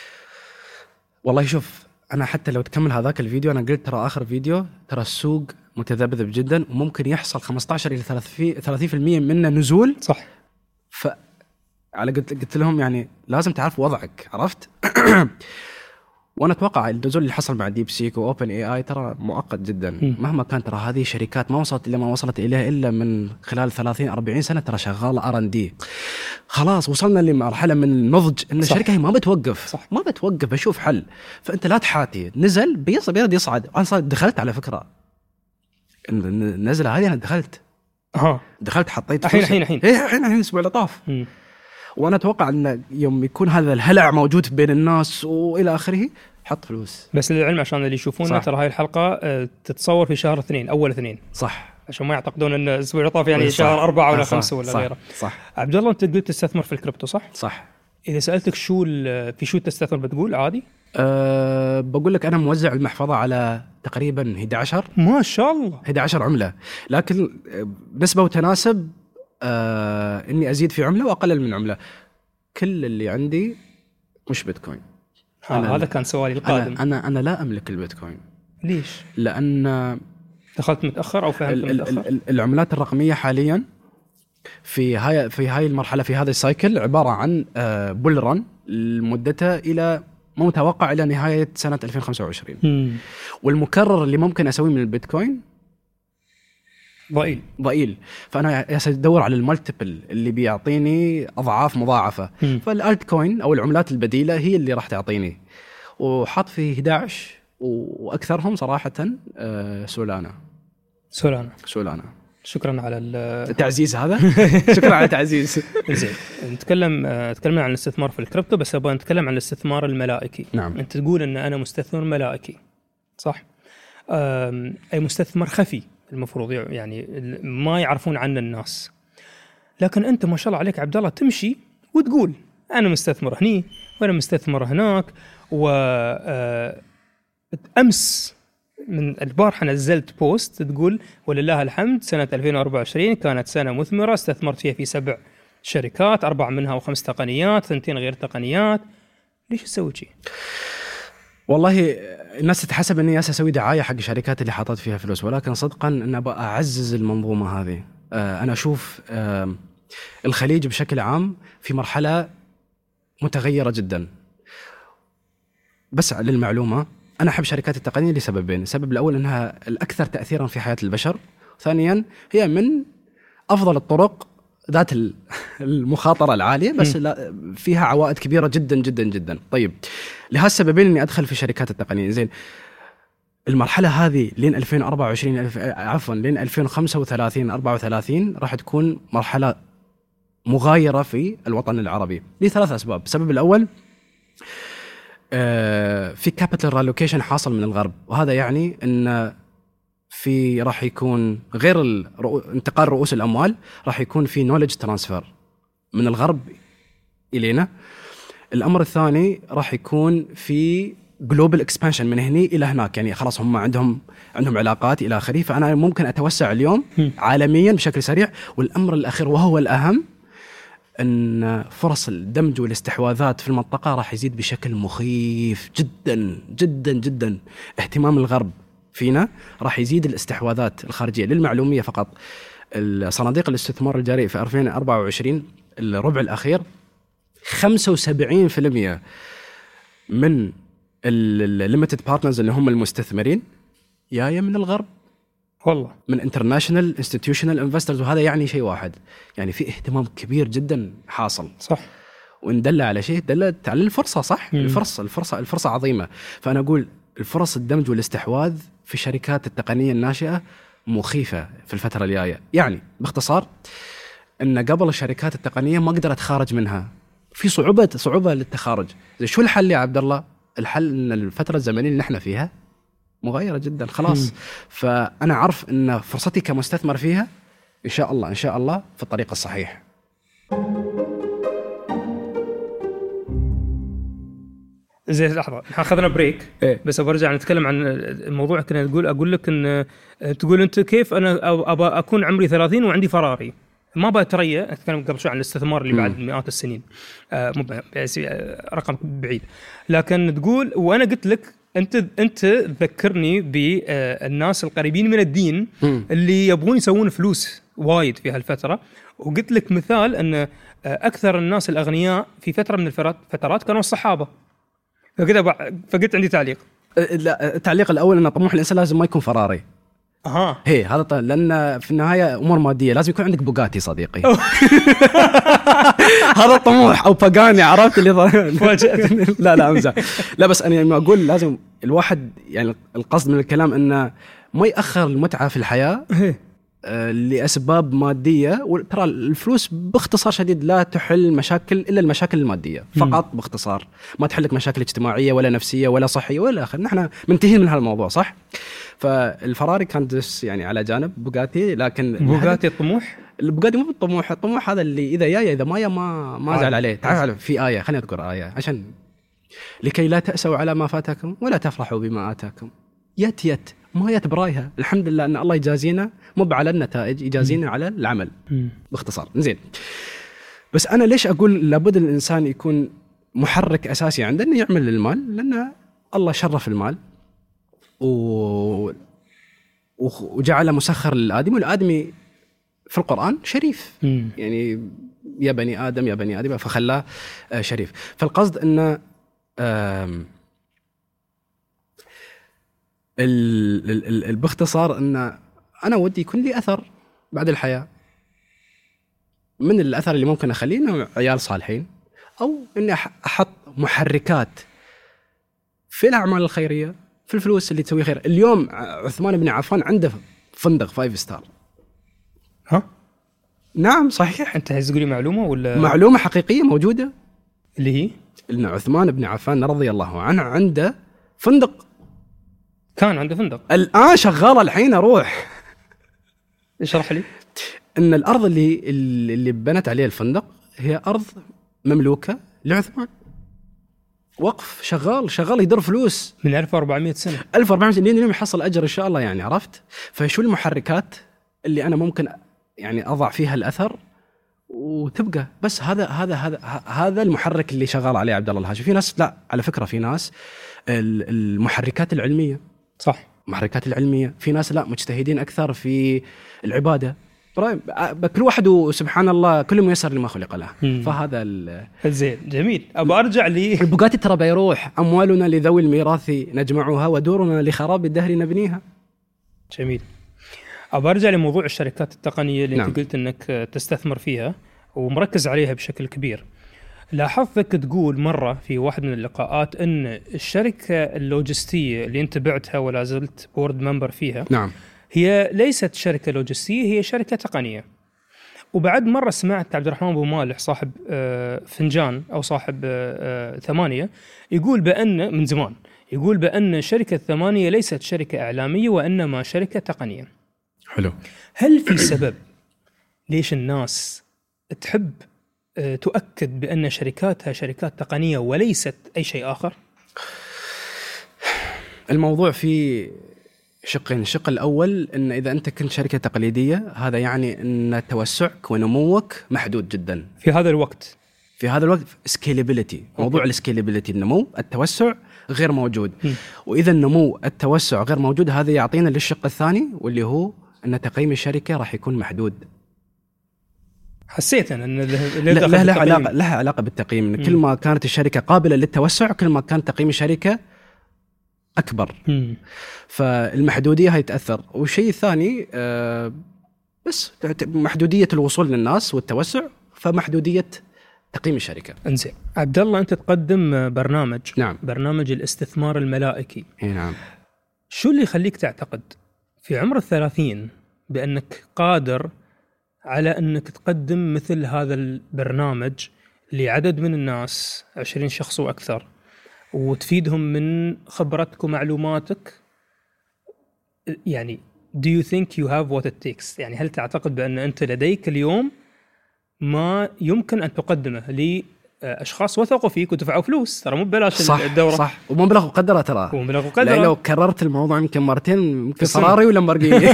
والله شوف، أنا حتى لو تكمل هذاك الفيديو أنا قلت ترى آخر فيديو ترى السوق متذبذب جدا وممكن يحصل خمسة عشر إلى ثلاثين بالمئة منه نزول. صح. ف على قلت قلت لهم يعني لازم تعرف وضعك. عرفت؟ وانا اتوقع النزول اللي حصل مع ديب سيك واوبن اي اي ترى مؤقت جدا. م. مهما كان ترى هذه شركات ما وصلت الى ما وصلت اليها الا من خلال ثلاثين أربعين سنه، ترى شغاله ار ان دي. خلاص وصلنا لمرحله من النضج ان صح. الشركه هي ما بتوقف. صح. ما بتوقف، بشوف حل. فانت لا تحاتي، نزل بيص بيرد يصعد. انا صار دخلت على فكره النزله هذه، انا دخلت ها دخلت حطيت الحين الحين الحين ايه الحين الحين الاسبوع اللي طاف. وانا اتوقع ان يوم يكون هذا الهلع موجود بين الناس والى اخره حط فلوس. بس للعلم عشان اللي يشوفونا ترى هاي الحلقه تتصور في شهر اثنين، اول اثنين. صح. عشان ما يعتقدون ان الاسبوع اللي طاف يعني شهر أربعة ولا خمسة ولا صح. غيره. صح. عبد الله انت قلت تستثمر في الكريبتو، صح؟ صح. اذا سالتك شو في شو تستثمر بتقول عادي؟ أه بقول لك انا موزع المحفظه على تقريبا إحدى عشر. ما شاء الله. إحدى عشر عمله، لكن نسبه وتناسب. أه اني ازيد في عمله واقلل من عمله. كل اللي عندي مش بيتكوين. هذا كان سؤالي القادم. أنا, أنا أنا لا أملك البيتكوين. ليش؟ لأن دخلت متأخر أو فهمت متأخر؟ العملات الرقمية حاليا في هاي في هاي المرحلة في هذا السايكل عبارة عن بول رن مدتها إلى متوقع إلى نهاية سنة ألفين وخمسة وعشرين. مم. والمكرر اللي ممكن أسويه من البيتكوين ضئيل ضئيل. فانا يا ادور على المالتيبل اللي بيعطيني اضعاف مضاعفه. فالالت كوين او العملات البديله هي اللي راح تعطيني، وحط فيه إحدى عشر واكثرهم صراحه آه سولانا سولانا سولانا شكرا على التعزيز هذا. شكرا على التعزيز. زين، نتكلم تكلمنا عن الاستثمار في الكريبتو، بس ابغى نتكلم عن الاستثمار الملائكي. نعم. انت تقول ان انا مستثمر ملائكي، صح؟ اي مستثمر خفي المفروض، يعني ما يعرفون عنه الناس، لكن انت ما شاء الله عليك عبد الله تمشي وتقول انا مستثمر هني وانا مستثمر هناك. و امس من البارحة نزلت بوست تقول ولله الحمد سنة ألفين وأربعة وعشرين كانت سنة مثمرة، استثمرت فيها في سبع شركات، أربع منها وخمس تقنيات، ثنتين غير تقنيات. ليش تسوي شيء؟ والله الناس تتحسب اني اسوي دعايه حق الشركات اللي حاطت فيها فلوس، ولكن صدقا ان ابغى اعزز المنظومه هذه. انا اشوف الخليج بشكل عام في مرحله متغيره جدا. بس للمعلومه انا احب شركات التقنيه لسببين. السبب الاول انها الاكثر تاثيرا في حياه البشر، ثانيا هي من افضل الطرق ذات المخاطره العاليه، بس فيها عوائد كبيره جدا جدا جدا. طيب لهالسببين اني ادخل في شركات التقنيه. زين، المرحله هذه لين ألفين وأربعة وعشرين عفوا لين ألفين وخمسة وثلاثين أربعة وثلاثين راح تكون مرحله مغايره في الوطن العربي لثلاث اسباب. السبب الاول في كابيتال ريلوكيشن حاصل من الغرب، وهذا يعني ان في راح يكون غير انتقال رؤوس الاموال، راح يكون في نوليدج ترانسفير من الغرب الينا. الامر الثاني راح يكون في جلوبال اكسبانشن من هنا الى هناك، يعني خلاص هم عندهم عندهم علاقات الى اخره، فانا ممكن اتوسع اليوم عالميا بشكل سريع. والامر الاخير وهو الاهم ان فرص الدمج والاستحواذات في المنطقه راح يزيد بشكل مخيف جدا جدا جدا. اهتمام الغرب فينا راح يزيد الاستحواذات الخارجيه. للمعلوميه فقط، صناديق الاستثمار الجاري في ألفين وأربعة وعشرين الربع الاخير خمسة وسبعين بالمئة من الليميتد بارتنرز اللي هم المستثمرين جايه من الغرب، والله من انترناشونال انستتيوشنال انفسترز. وهذا يعني شيء واحد، يعني في اهتمام كبير جدا حاصل، صح؟ وندل على شيء دلت على الفرصه، صح؟ مم. الفرصه الفرصه الفرصه عظيمه. فانا اقول الفرص الدمج والاستحواذ في الشركات التقنيه الناشئه مخيفه في الفتره الجايه. يعني باختصار ان قبل الشركات التقنيه ما اقدر اتخارج منها، في صعوبه صعوبه للتخارج. زي شو الحل يا عبد الله؟ الحل ان الفتره الزمنيه اللي نحن فيها مغايره جدا خلاص. مم. فانا اعرف ان فرصتي كمستثمر فيها ان شاء الله ان شاء الله في الطريق الصحيح. زين لحظه، اخذنا بريك إيه؟ بس برجع نتكلم عن الموضوع. كنا تقول اقول لك ان تقول انت كيف انا ابى اكون عمري ثلاثين وعندي فراري، ما بتريا. اتكلم قبل شوي عن الاستثمار اللي بعد مئات السنين، آه مو رقم بعيد، لكن تقول وانا قلت لك انت انت تذكرني بالناس القريبين من الدين اللي يبغون يسوون فلوس وايد في هالفتره، وقلت لك مثال ان اكثر الناس الاغنياء في فتره من الفترات كانوا الصحابه. فكذا فقلت عندي تعليق. لا، التعليق الاول ان طموح الانسان لازم ما يكون فراري. اها هي هذا طيب، لان في النهايه امور ماديه، لازم يكون عندك بوغاتي صديقي. هذا الطموح او باغاني، عرفت اللي لا لا امزح. لا بس انا يعني اقول لازم الواحد، يعني القصد من الكلام انه ما ياخر المتعه في الحياه آه لاسباب ماديه. وترى الفلوس باختصار شديد لا تحل مشاكل الا المشاكل الماديه فقط، باختصار ما تحل لك مشاكل اجتماعيه ولا نفسيه ولا صحيه ولا اخر. نحن منتهين من هالموضوع، صح؟ فالفراري كانت يعني على جانب بوغاتي، لكن بوغاتي الطموح، البوغاتي مو بالطموح. الطموح هذا اللي اذا جاي اذا ما ما ما زعل عليه. تعال في ايه، خليني اذكر ايه عشان لكي لا تأسوا على ما فاتكم ولا تفرحوا بما آتاكم. يت يت ما يت برايها. الحمد لله ان الله يجازينا مو على النتائج، يجازينا على العمل باختصار. زين، بس انا ليش اقول لابد الانسان يكون محرك اساسي عنده انه يعمل للمال؟ لان الله شرف المال و... وجعل مسخر للآدمي، والآدمي في القرآن شريف. مم. يعني يا بني آدم يا بني آدم، فخلاه شريف. فالقصد أن باختصار أن أنا ودي يكون لي أثر بعد الحياة. من الأثر اللي ممكن أخليه إنه عيال صالحين، أو إني أحط محركات في الأعمال الخيرية، في الفلوس اللي تسوي خير. اليوم عثمان بن عفان عنده فندق فايف ستار. ها؟ نعم صحيح. أنت عايز تقولي معلومة ولا معلومة حقيقية موجودة؟ اللي هي إن عثمان بن عفان رضي الله عنه عنده فندق. كان عنده فندق الآن شغال الحين أروح. اشرح لي. إن الأرض اللي اللي بنت عليه الفندق هي أرض مملوكة لعثمان، وقف شغال شغال يدر فلوس من ألف وأربعمائة سنة. ألف وأربعمائة سنة اليوم يحصل أجر إن شاء الله يعني. عرفت؟ فشو المحركات اللي أنا ممكن يعني أضع فيها الأثر وتبقى بس هذا هذا هذا هذا المحرك اللي شغال عليه عبد الله الهاشمي. في ناس لا، على فكرة في ناس المحركات العلمية، صح، محركات العلمية. في ناس لا مجتهدين أكثر في العبادة. كل واحد وسبحان الله كل ميسر لما خلق له. مم. فهذا زين جميل. أبى أرجع لي البوغاتي ترى بيروح، أموالنا لذوي الميراث نجمعها ودورنا لخراب الدهر نبنيها. جميل. أبى أرجع لموضوع الشركات التقنية اللي نعم. أنت قلت أنك تستثمر فيها ومركز عليها بشكل كبير. لاحظتك تقول مرة في واحد من اللقاءات أن الشركة اللوجستية اللي أنت بعتها ولا زلت بورد ممبر فيها، نعم، هي ليست شركة لوجستية، هي شركة تقنية. وبعد مرة سمعت عبد الرحمن أبو مالح صاحب فنجان أو صاحب ثمانية يقول بأن من زمان يقول بأن شركة ثمانية ليست شركة إعلامية وإنما شركة تقنية. حلو. هل في سبب ليش الناس تحب تؤكد بأن شركاتها شركات تقنية وليست أي شيء آخر؟ الموضوع فيه شقين. الشق الأول أن إذا أنت كنت شركة تقليدية هذا يعني أن توسعك ونموك محدود جدا في هذا الوقت. في هذا الوقت scalability، موضوع السكيلابيليتي، النمو، التوسع غير موجود. م. وإذا النمو التوسع غير موجود هذا يعطينا للشق الثاني واللي هو أن تقييم الشركة راح يكون محدود. حسيت أن لا لا لها علاقة لها علاقة بالتقييم. كل ما كانت الشركة قابلة للتوسع كل ما كان تقييم الشركة أكبر. م. فالمحدودية هيتأثر. والشيء الثاني آه بس محدودية الوصول للناس والتوسع، فمحدودية تقييم الشركة. انزين عبد الله، أنت تقدم برنامج. نعم. برنامج الاستثمار الملائكي. إيه نعم. شو اللي يخليك تعتقد في عمر الثلاثين بأنك قادر على أنك تقدم مثل هذا البرنامج لعدد من الناس عشرين شخص وأكثر وتفيدهم من خبرتك ومعلوماتك؟ يعني do you think you have what it takes؟ يعني هل تعتقد بأن أنت لديك اليوم ما يمكن أن تقدمه لأشخاص وثقوا فيك ودفعوا فلوس؟ ترى مو ببلاش صح الدورة. صح، ومبلغ وقدره ترى. ومبلغ وقدره. لو كررت الموضوع يمكن مرتين يمكن فراري ولا لامبورجيني.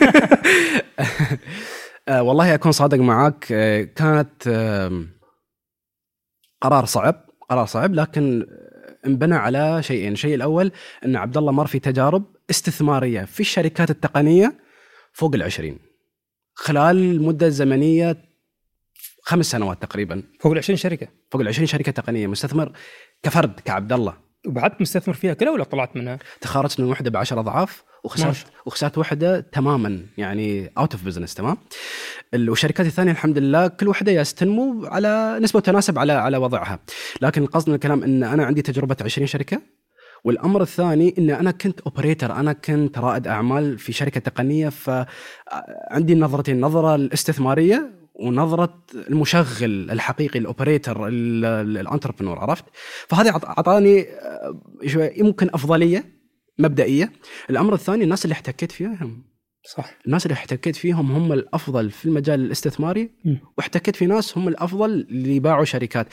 آه والله أكون صادق معاك، آه كانت آه قرار صعب قرار صعب لكن انبنى على شيئين. الشيء الأول أن عبد الله مر في تجارب استثمارية في الشركات التقنية فوق العشرين خلال مدة زمنية خمس سنوات تقريبا. فوق العشرين شركة فوق العشرين شركة تقنية مستثمر كفرد كعبد الله. وبعدت مستثمر فيها كلها ولا طلعت منها؟ تخارجت من وحدة بعشر أضعاف وخسرت وخسرت وحدة تماما يعني out of business. تمام. والشركات الثانية الحمد لله كل وحدة يستنمو على نسبة وتناسب على على وضعها. لكن القصد من الكلام إن أنا عندي تجربة عشرين شركة. والأمر الثاني إن أنا كنت أوبريتر، أنا كنت رائد أعمال في شركة تقنية، فعندي نظرتين، نظرة الاستثمارية ونظرة المشغل الحقيقي الأوبريتر الانتربرنور. عرفت؟ فهذا أعطاني يمكن أفضلية مبدئية. الأمر الثاني الناس اللي احتكيت فيهم. صح. الناس اللي احتكيت فيهم هم الأفضل في المجال الاستثماري، واحتكيت في ناس هم الأفضل اللي باعوا شركات.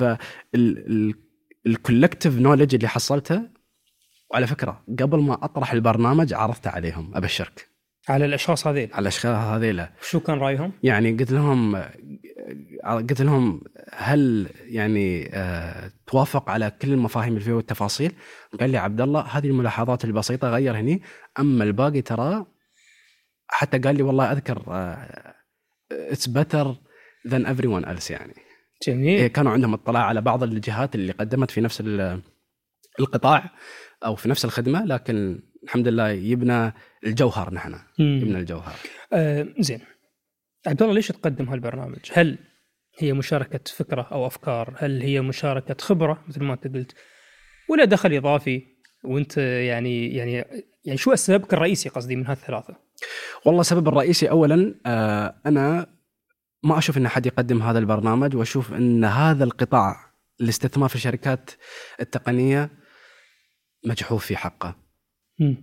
فالكولكتيف نوليدج اللي حصلته، وعلى فكرة قبل ما أطرح البرنامج عرضت عليهم أبشرك على الأشخاص هذيل على الأشخاص هذيل شو كان رأيهم؟ يعني قلت لهم قلت لهم هل يعني آه توافق على كل المفاهيم اللي فيه والتفاصيل؟ قال لي عبد الله هذه الملاحظات البسيطة غير هني، أما الباقي ترى. حتى قال لي والله أذكر آه it's better than everyone else. يعني جميل. كانوا عندهم اطلاع على بعض الجهات اللي قدمت في نفس القطاع أو في نفس الخدمة، لكن الحمد لله يبنى الجوهر. نحن يبنى الجوهر. آه زين. عبد الله ليش تقدم هالبرنامج؟ هل هي مشاركة فكرة أو أفكار؟ هل هي مشاركة خبرة مثل ما أنت قلت؟ ولا دخل إضافي؟ وأنت يعني يعني يعني شو سببك الرئيسي قصدي من هالثلاثة؟ والله السبب الرئيسي أولا آه أنا ما أشوف أن حد يقدم هذا البرنامج، وأشوف أن هذا القطاع الاستثمار في الشركات التقنية مجحوف في حقه. م.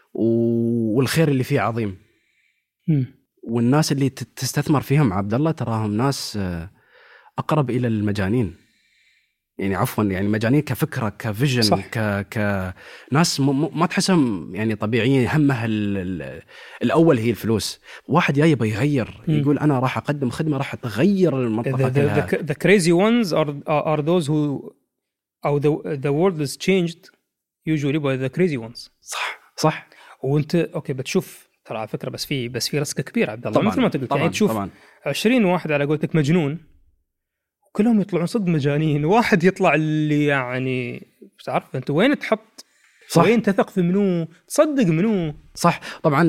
والخير اللي فيه عظيم. م. والناس اللي تستثمر فيهم عبد الله تراهم ناس أقرب إلى المجانين، يعني عفوا يعني مجانين كفكرة كفيجن صح. ك كناس م... ما تحسهم يعني طبيعيين، همها ال... الأول هي الفلوس. واحد جاي يبغى يغير م. يقول أنا راح أقدم خدمة راح تغير المنطقة the, the, the, the crazy ones are, are those who أو the, the world is changed usually by the crazy ones. صح صح. وأنت أوكي بتشوف ترى على فكرة بس في بس في ريسك كبير عبد الله مثل ما تقول، يعني تشوف طبعاً. عشرين واحد على قولتك مجنون كلهم يطلعون صدق مجانين، واحد يطلع اللي يعني بتعرف أنت وين تحط صح. وين تثق في منو تصدق منو صح. طبعا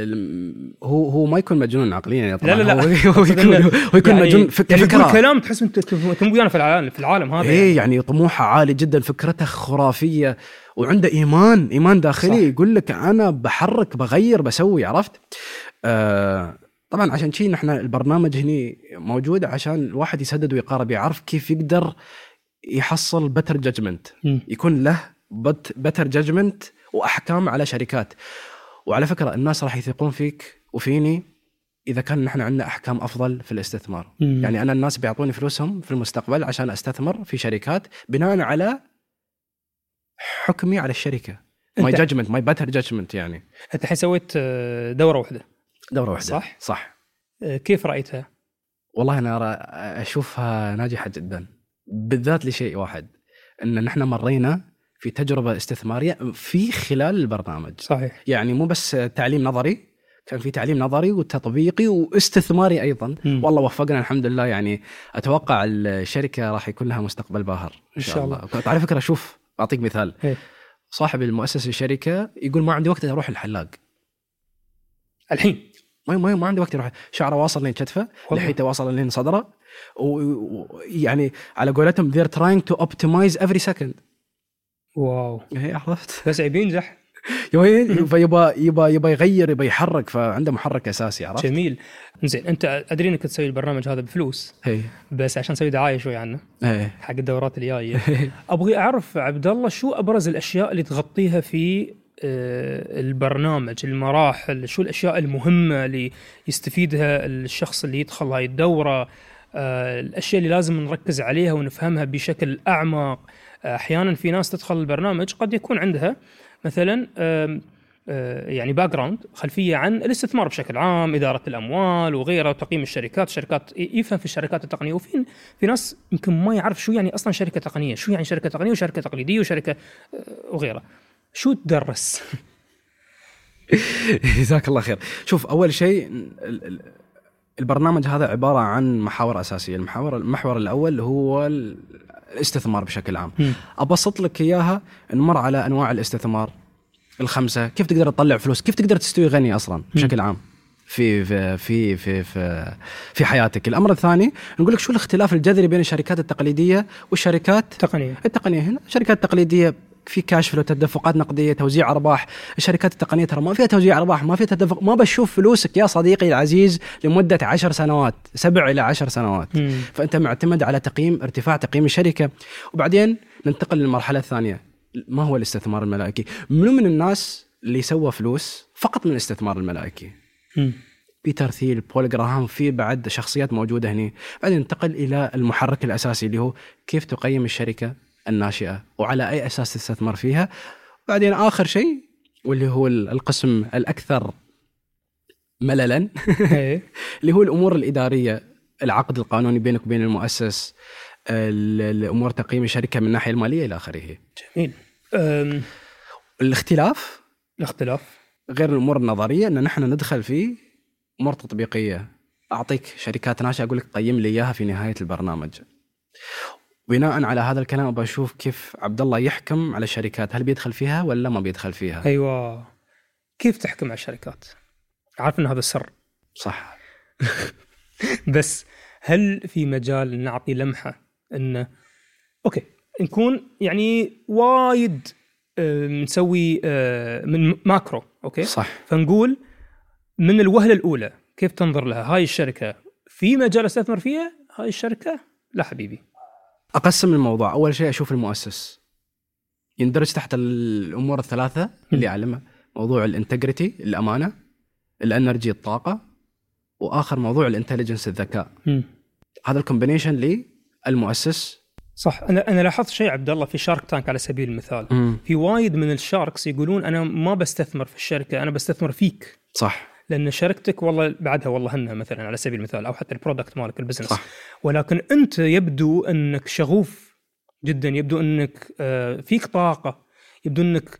هو هو ما يكون مجنون عقليا يعني طبعا لا لا لا. هو, هو يكون هو يكون يعني مجنون فكرة يعني يقول كلام تحس انت تنبويانا في العالم في العالم هذا ايه يعني, يعني طموحه عالي جدا، فكرته خرافيه وعنده ايمان ايمان داخلي صح. يقول لك انا بحرك بغير بسوي، عرفت؟ آه طبعا عشان شيء نحن البرنامج هني موجود عشان الواحد يسدد ويقارب، يعرف كيف يقدر يحصل بتر جادجمنت، يكون له بتر جادجمنت واحكام على شركات. وعلى فكره الناس راح يثقون فيك وفيني اذا كان نحن عندنا احكام افضل في الاستثمار. مم. يعني انا الناس بيعطوني فلوسهم في المستقبل عشان استثمر في شركات بناء على حكمي على الشركه، ماي جادجمنت ماي بتر جادجمنت. يعني انت الحين سويت دوره واحده دوره واحده صح صح. كيف رايتها؟ والله انا اشوفها ناجحه جدا، بالذات لشيء واحد ان نحن مرينا في تجربه استثماريه في خلال البرنامج. صحيح. يعني مو بس تعليم نظري، كان في تعليم نظري وتطبيقي واستثماري ايضا. م. والله وفقنا الحمد لله. يعني اتوقع الشركه راح يكون لها مستقبل باهر ان شاء الله. على فكره شوف اعطيك مثال. هي. صاحب المؤسسه الشركه يقول ما عندي وقت اروح الحلاق الحين، ما ما ما عندي وقت اروح، شعره واصل لين كتفه، لحيته واصل لين صدره، ويعني على قولتهم they're trying to optimize every second. واو هي عرفت بس بينجح فيبا يبا يبا يغير يبا يحرك، فعنده محرك اساسي. عرفت؟ جميل. زين انت ادري انك تسوي البرنامج هذا بفلوس، هي. بس عشان نسوي دعايه شوي عنه هي. حق الدورات الجايه ابغي اعرف عبد الله شو ابرز الاشياء اللي تغطيها في البرنامج، المراحل، شو الاشياء المهمه اللي يستفيدها الشخص اللي يدخل هاي الدوره، الاشياء اللي لازم نركز عليها ونفهمها بشكل اعمق. احيانا في ناس تدخل البرنامج قد يكون عندها مثلا يعني باك جراوند، خلفيه عن الاستثمار بشكل عام، اداره الاموال وغيرها، وتقييم الشركات، شركات يفهم في الشركات التقنيه. وفي في ناس يمكن ما يعرف شو يعني اصلا شركه تقنيه، شو يعني شركه تقنيه وشركه تقليديه وشركه وغيرها. شو تدرس؟ جزاك الله خير. شوف اول شيء البرنامج هذا عباره عن محاور اساسيه. المحور المحور الاول هو الاستثمار بشكل عام. م. ابسط لك اياها، نمر على انواع الاستثمار الخمسه، كيف تقدر تطلع فلوس، كيف تقدر تستوي غني اصلا بشكل عام في في في في في, في حياتك. الامر الثاني نقول لك شو الاختلاف الجذري بين الشركات التقليديه والشركات التقنيه. التقنيه هنا الشركات التقليديه في كاش فلو، تدفقات نقديه، توزيع ارباح. الشركات التقنيه ترى ما فيها توزيع ارباح، ما فيها تدفق، ما بشوف فلوسك يا صديقي العزيز لمده عشر سنوات، سبع الى عشر سنوات. مم. فانت معتمد على تقييم ارتفاع تقييم الشركه. وبعدين ننتقل للمرحله الثانيه، ما هو الاستثمار الملائكي؟ منو من الناس اللي سوى فلوس فقط من الاستثمار الملائكي؟ مم. بيتر ثيل، بول جراهام، في بعد شخصيات موجوده هنا. بعدين ننتقل الى المحرك الاساسي اللي هو كيف تقيم الشركه الناشئة وعلى أي أساس تستثمر فيها. بعدين آخر شيء واللي هو القسم الأكثر مللاً اللي هو الأمور الإدارية، العقد القانوني بينك وبين المؤسس، الأمور تقييم الشركة من الناحية المالية إلى آخره. جميل. أم... الاختلاف الاختلاف غير الأمور النظرية أن نحن ندخل في أمور تطبيقية. أعطيك شركات ناشئة أقول لك قيم لي إياها في نهاية البرنامج. بناء على هذا الكلام بشوف كيف عبد الله يحكم على الشركات، هل بيدخل فيها ولا ما بيدخل فيها. أيوة، كيف تحكم على الشركات؟ عارف إن هذا السر. صح. بس هل في مجال نعطي لمحة إنه أوكي نكون يعني وايد آه، نسوي آه، من ماكرو أوكي صح. فنقول من الوهلة الأولى كيف تنظر لها هاي الشركة في مجال استثمر فيها هاي الشركة؟ لا حبيبي. أقسم الموضوع. أول شيء أشوف المؤسس يندرج تحت الأمور الثلاثة اللي أعلمها. موضوع الانتجريتي الأمانة، الانرجي الطاقة، وآخر موضوع الانتليجنس الذكاء. م. هذا الكومبينيشن للمؤسس. صح. أنا أنا لاحظت شيء عبد الله في شارك تانك على سبيل المثال. م. في وايد من الشاركس يقولون أنا ما بستثمر في الشركة أنا بستثمر فيك. صح. لأن شركتك والله بعدها والله هنها مثلا على سبيل المثال أو حتى البرودكت مالك البزنس. صح. ولكن أنت يبدو أنك شغوف جدا، يبدو أنك فيك طاقة، يبدو أنك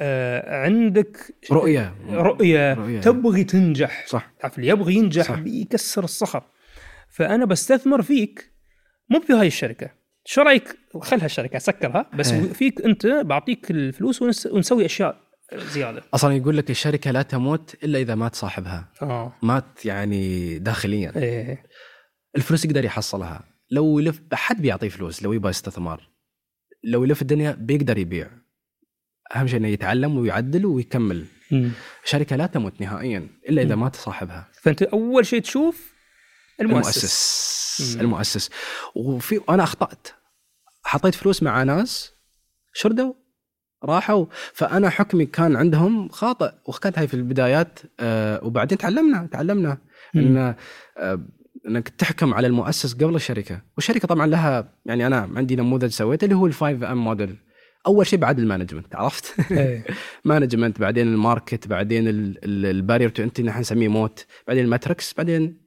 عندك رؤية رؤية, رؤية. تبغي تنجح. صح. تعرف اللي يبغي ينجح صح. بيكسر الصخر. فأنا بستثمر فيك مو في هاي الشركة. شو رأيك خلها الشركة سكرها بس هي. فيك أنت بعطيك الفلوس ونسوي أشياء زيادة. أصلا يقول لك الشركة لا تموت إلا إذا مات صاحبها. آه. مات يعني داخليا. إيه. الفلوس يقدر يحصلها. لو يلف حد بيعطيه فلوس، لو يبغى استثمار، لو يلف الدنيا بيقدر يبيع. أهم شيء إنه يتعلم ويعدل ويكمل. م. الشركة لا تموت نهائيا إلا إذا م. مات صاحبها. فأنت أول شيء تشوف المؤسس. المؤسس, المؤسس. وفي أنا أخطأت، حطيت فلوس مع ناس شردوا راحوا، فأنا حكمي كان عندهم خاطئ، وكانت هاي في البدايات. آه وبعدين تعلمنا تعلمنا إن آه إنك تحكم على المؤسس قبل الشركة. والشركة طبعا لها يعني أنا عندي نموذج سويته اللي هو الفايف أم موديل. أول شيء بعد المانجمنت عرفت مانجمنت، بعدين الماركت، بعدين البارير تو انتري نحن نسميه موت، بعدين الماتريكس، بعدين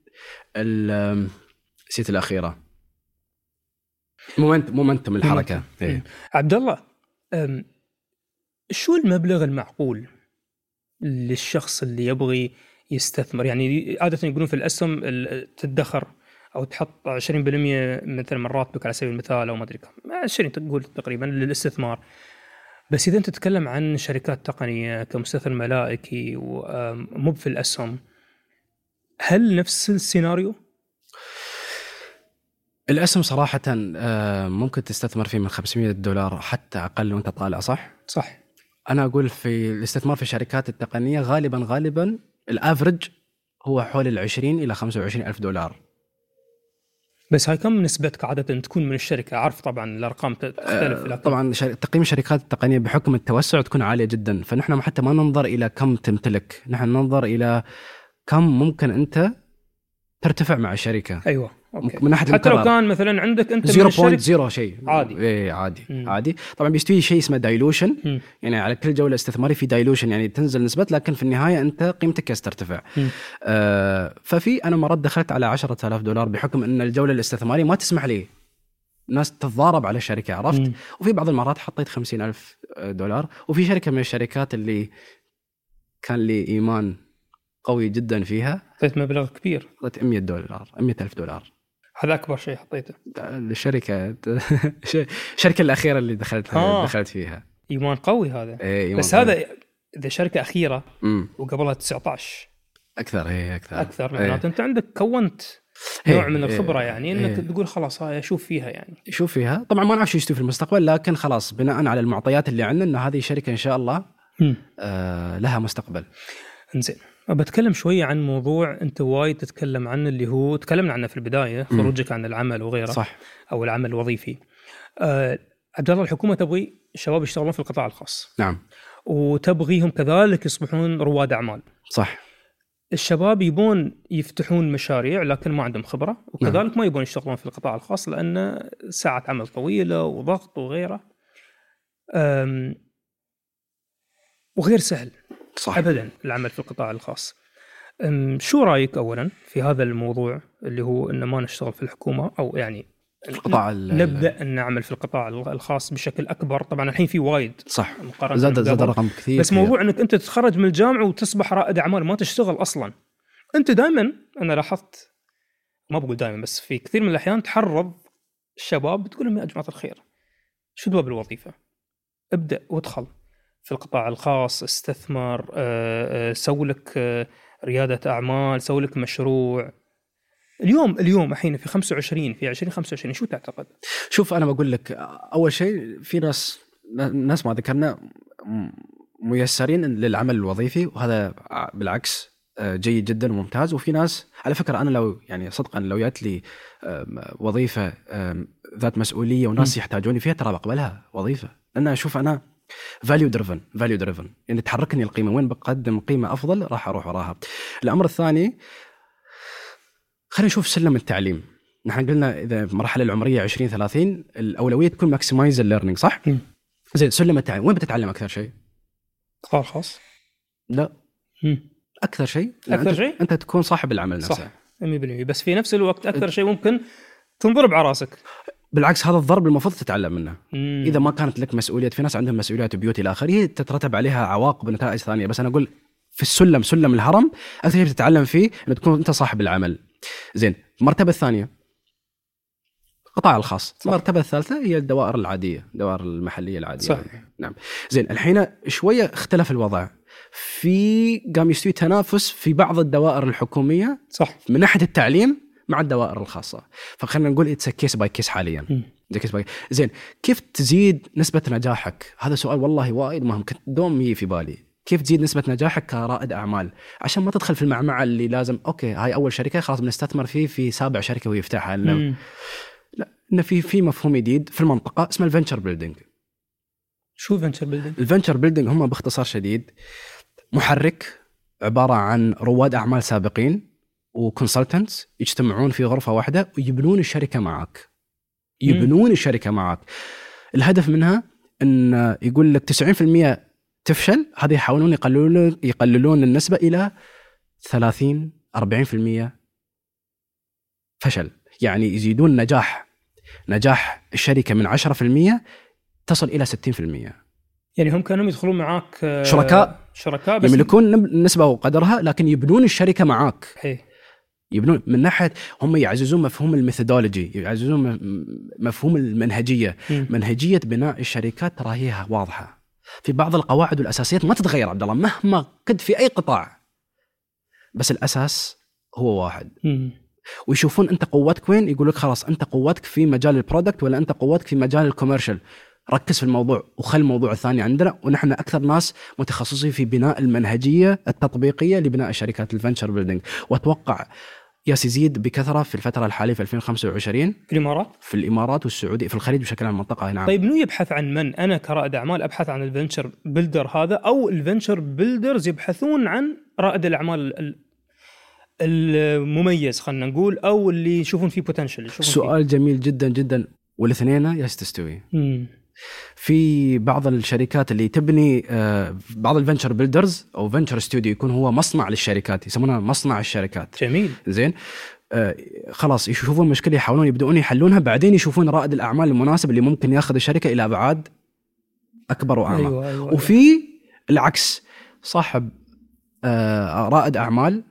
السيت الأخيرة مومنت مومنتم الحركة. عبد الله شو المبلغ المعقول للشخص اللي يبغي يستثمر؟ يعني عادة يقولون في الأسهم تدخر أو تحط عشرين بالمئة مثل من راتبك على سبيل المثال أو ما أدري كم، عشرين تقول تقريبا للاستثمار. بس إذا أنت تتكلم عن شركات تقنية كمستثمر ملائكي ومو في الأسهم، هل نفس السيناريو؟ الأسهم صراحة ممكن تستثمر فيه من خمسمائة دولار حتى أقل وأنت طالع. صح؟ صح. أنا أقول في الاستثمار في الشركات التقنية غالبا غالبا الأفرج هو حول العشرين إلى خمسة وعشرين ألف دولار. بس هاي كم نسبتك عادة تكون من الشركة؟ عارف طبعا الأرقام تختلف. أه طبعا تقييم الشركات التقنية بحكم التوسع تكون عالية جدا، فنحن حتى ما ننظر إلى كم تمتلك، نحن ننظر إلى كم ممكن أنت ترتفع مع الشركة. أيوة. أوكي. من ناحية حتى لو كان مثلا عندك أنت صفر فاصلة صفر شيء عادي. إيه عادي. مم. عادي. طبعا بيستوي شيء اسمه دايلوشن، يعني على كل جولة استثماري في دايلوشن، يعني تنزل نسبة لكن في النهاية أنت قيمتك ترتفع. آه ففي أنا مرات دخلت على عشرة آلاف دولار بحكم أن الجولة الاستثمارية ما تسمح لي ناس تتضارب على الشركة عرفت. مم. وفي بعض المرات حطيت خمسين ألف دولار. وفي شركة من الشركات اللي كان لي إيمان قوي جدا فيها حطيت مبلغ كبير، حطيت مئة دولار مئة ألف دولار. هذا أكبر شيء حطيته. الشركة الشركة الأخيرة اللي دخلت آه. دخلت فيها. إيمان قوي هذا. إيه إيمان بس قوي. هذا إذا شركة أخيرة مم. وقبلها تسعة عشر أكثر. هي أكثر أكثر معناته أنت عندك كونت نوع من الخبرة هي. يعني إنك هي. تقول خلاص هاي أشوف فيها يعني شوف فيها. طبعا ما نعرف شو يستوي في المستقبل، لكن خلاص بناء على المعطيات اللي عندنا إن هذه الشركة إن شاء الله آه لها مستقبل. إنزين بتكلم شوية عن موضوع أنت وايد تتكلم عنه اللي هو تكلمنا عنه في البداية، خروجك عن العمل وغيره. صح. أو العمل الوظيفي. آه عبد الله الحكومة تبغي الشباب يشتغلون في القطاع الخاص. نعم. وتبغيهم كذلك يصبحون رواد أعمال. صح. الشباب يبون يفتحون مشاريع لكن ما عندهم خبرة، وكذلك نعم. ما يبون يشتغلون في القطاع الخاص لأن ساعة عمل طويلة وضغط وغيره وغير سهل. صح. أبدا العمل في القطاع الخاص. شو رأيك أولا في هذا الموضوع اللي هو إن ما نشتغل في الحكومة أو يعني القطاع نبدأ أن نعمل في القطاع الخاص بشكل أكبر؟ طبعا الحين في وايد صح زاد زاد رقم كثير، بس موضوع أنك أنت تتخرج من الجامعة وتصبح رائد أعمال ما تشتغل أصلا. أنت دائما أنا لاحظت ما بقول دائما بس في كثير من الأحيان تحرض الشباب بتقول لهم يا جماعة الخير شو دواب الوظيفة، ابدأ وادخل في القطاع الخاص، استثمر، سوي لك ريادة أعمال، سوي لك مشروع. اليوم اليوم الحين في خمسة وعشرين في عشرين خمسة وعشرين شو تعتقد؟ شوف أنا بقول لك أول شيء في ناس ناس ما ذكرنا ميسرين للعمل الوظيفي، وهذا بالعكس جيد جدا وممتاز. وفي ناس على فكرة أنا لو يعني صدقا لو جات لي وظيفة ذات مسؤولية وناس م. يحتاجوني فيها ترى بقبلها وظيفة، لأن أشوف أنا value driven value driven يعني تحركني القيمة، وين بقدم قيمة أفضل راح أروح وراها. الأمر الثاني خلينا نشوف سلم التعليم. نحن قلنا إذا المرحلة العمرية عشرين ثلاثين الأولوية تكون maximize learning صح؟ م. زين سلم التعليم وين بتتعلم أكثر شيء؟ قطاع خاص؟ لا م. أكثر شيء أكثر أنت شيء أنت تكون صاحب العمل نفسه. صح مية بالمية، بس في نفس الوقت أكثر شيء ممكن تنضرب على راسك. بالعكس هذا الضرب المفروض تتعلم منه. مم. إذا ما كانت لك مسؤولية، في ناس عندهم مسؤوليات بيوت إلى آخره تترتب عليها عواقب ونتائج ثانية، بس أنا أقول في السلم سلم الهرم أكثر شيء بتتعلم فيه إن تكون أنت صاحب العمل. زين المرتبة الثانية القطاع الخاص. صح. المرتبة الثالثة هي الدوائر العادية، الدوائر المحلية العادية. صح. نعم. زين الحين شوية اختلف الوضع، في قام يستوي تنافس في بعض الدوائر الحكومية صح من ناحية التعليم مع الدوائر الخاصة، فخلينا نقول اتس كيس باي كيس حاليا. كيس باي. زين كيف تزيد نسبة نجاحك؟ هذا سؤال والله وايد مهم، كنت دوم يجي في بالي. كيف تزيد نسبة نجاحك كرائد أعمال عشان ما تدخل في المعمعة اللي لازم أوكي هاي أول شركة خلاص بنستثمر فيه في سابع شركة ويفتحها لنا. لا إن في في مفهوم جديد في المنطقة اسمه الفنتشر بيلدينج. شو فنتشر بيلدينج؟ الفنتشر بيلدينج هم باختصار شديد محرك عبارة عن رواد أعمال سابقين وكونسلتنتس يجتمعون في غرفة واحدة ويبنون الشركة معك. يبنون م. الشركة معك. الهدف منها أن يقول لك تسعين بالمئة تفشل، هذه يحاولون يقللون يقللون النسبة إلى ثلاثين أربعين بالمئة فشل، يعني يزيدون نجاح نجاح الشركة من عشرة بالمئة تصل إلى ستين بالمئة. يعني هم كانوا يدخلون معاك شركاء شركاء بس يملكون نسبة وقدرها، لكن يبنون الشركة معاك. هي. يبنون من ناحية هم يعززون مفهوم الميثودولوجي، يعززون مفهوم المنهجية. م. منهجية بناء الشركات ترى هي واضحة، في بعض القواعد والأساسيات ما تتغير عبد الله مهما كنت في أي قطاع، بس الأساس هو واحد. م. ويشوفون أنت قوتك وين، يقول لك خلاص أنت قوتك في مجال البرودكت ولا أنت قوتك في مجال الكوميرشال، ركز في الموضوع وخل الموضوع الثاني عندنا. ونحن أكثر ناس متخصصين في بناء المنهجية التطبيقية لبناء الشركات الفنتشر بيلدينج، وأتوقع يزيد بكثرة في الفترة الحالية في ألفين وخمسة وعشرين في الإمارات في الإمارات والسعودية في الخليج بشكل عام المنطقة. نعم. طيب منو يبحث عن من؟ أنا كرائد أعمال أبحث عن الفنتشر بيلدر هذا، أو الفنتشر بيلدرز يبحثون عن رائد الأعمال المميز خلنا نقول، أو اللي يشوفون فيه بوتنشل؟ سؤال فيه. جميل جدا جدا، والاثنين يستوي. في بعض الشركات اللي تبني آه بعض الفنتشر بيلدرز او فنتشر ستوديو يكون هو مصنع للشركات، يسمونها مصنع الشركات. جميل. زين آه خلاص يشوفون مشكلة يحاولون يبدؤون يحلونها، بعدين يشوفون رائد الأعمال المناسب اللي ممكن ياخذ الشركة إلى أبعاد أكبر وأعمق. أيوة أيوة وفي أيوة. العكس صاحب آه رائد أعمال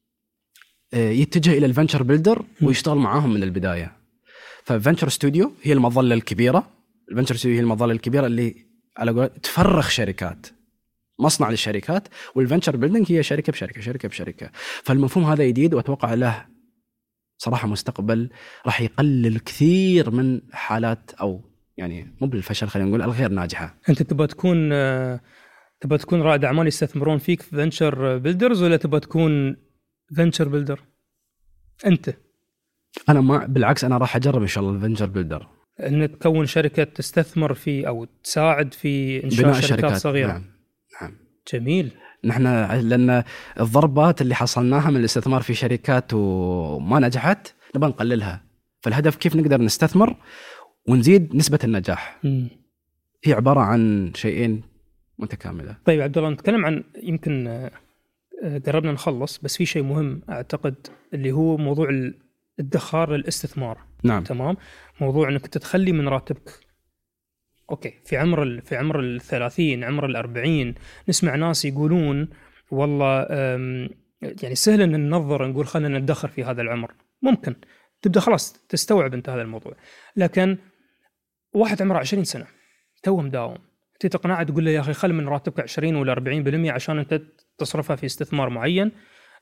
آه يتجه إلى الفنتشر بيلدر ويشتغل معاهم من البداية. ففنتشر ستوديو هي المظلة الكبيرة، الفنتشر ستوديو هي المظلة الكبيرة اللي على قول تفرخ شركات، مصنع للشركات، والفنتشر بيلدينج هي شركة بشركة شركة بشركة. فالمفهوم هذا جديد، وأتوقع له صراحة مستقبل راح يقلل كثير من حالات أو يعني مو بالفشل خلينا نقول الغير ناجحة. أنت تبغى تكون تبغى تكون رائد أعمال يستثمرون فيك في فنتشر بيلدرز، ولا تبغى تكون فنتشر بيلدر أنت؟ أنا ما بالعكس، أنا راح أجرب إن شاء الله الفنتشر بيلدر، أن تكون شركة تستثمر في أو تساعد في إنشاء شركات الشركات صغيرة. نعم. نعم. جميل. نحن لأن الضربات اللي حصلناها من الاستثمار في شركات وما نجحت نبغى نقللها، فالهدف كيف نقدر نستثمر ونزيد نسبة النجاح. م. هي عبارة عن شيئين متكاملة. طيب عبد الله، نتكلم عن يمكن قربنا نخلص، بس في شيء مهم أعتقد اللي هو موضوع الادخار للاستثمار. نعم. تمام. موضوع انك تتخلي من راتبك. اوكي في عمر في عمر الثلاثين، عمر الأربعين، نسمع ناس يقولون والله يعني سهل ان ننظر نقول خلينا ندخر في هذا العمر، ممكن تبدا خلاص تستوعب انت هذا الموضوع. لكن واحد عمره عشرين سنه تو مداوم، تقنعه تقول له يا اخي خل من راتبك عشرين ولا أربعين بالمئة عشان انت تصرفها في استثمار معين،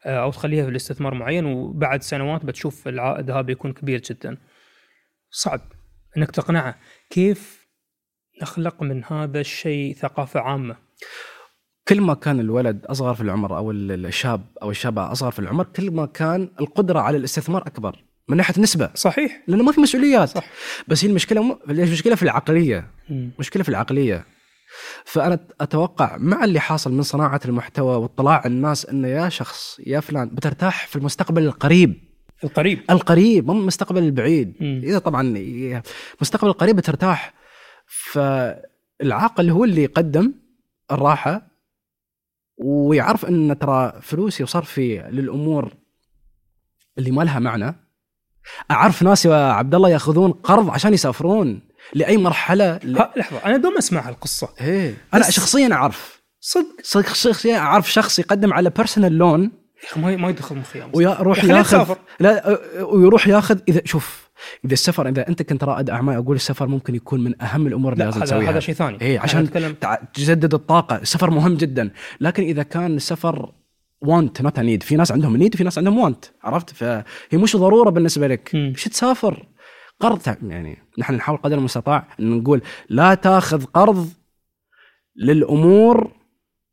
أو تخليها في الاستثمار معين، وبعد سنوات بتشوف العائد هذا بيكون كبير جدا. صعب أنك تقنعه. كيف نخلق من هذا الشيء ثقافة عامة؟ كل ما كان الولد أصغر في العمر أو الشاب أو الشابة أصغر في العمر، كل ما كان القدرة على الاستثمار أكبر من ناحية نسبة. صحيح، لأنه ما في مسؤوليات. صح. بس هي المشكلة م... المشكلة في العقلية. م. مشكلة في العقلية. فأنا أتوقع مع اللي حاصل من صناعة المحتوى واطلاع الناس أنه يا شخص يا فلان بترتاح في المستقبل القريب القريب القريب مو المستقبل البعيد. م. إذا طبعا المستقبل القريب بترتاح. فالعاقل هو اللي يقدم الراحة ويعرف أن ترى فلوسي وصرفي للأمور اللي ما لها معنى. أعرف ناس يا عبد الله يأخذون قرض عشان يسافرون لأي مرحلة ل... لحظة، أنا دوم أسمع هالقصة. إيه. أنا شخصيا أعرف صدق صدق شخصيا أعرف شخص يقدم على بيرسونال لون ما ما يدخل مخي ويروح ياخذ لا ويروح ياخذ. إذا شوف إذا السفر، إذا أنت كنت رائد أعمال، أقول السفر ممكن يكون من أهم الأمور اللي لازم تسويها. هذا شيء ثاني. إيه عشان أتكلم... تجدد الطاقة. السفر مهم جدا. لكن إذا كان السفر want not a need، في ناس عندهم need وفي ناس عندهم want، عرفت؟ فهي مش ضرورة بالنسبة لك. مش تسافر قرض. يعني نحن نحاول قدر المستطاع أن نقول لا تأخذ قرض للأمور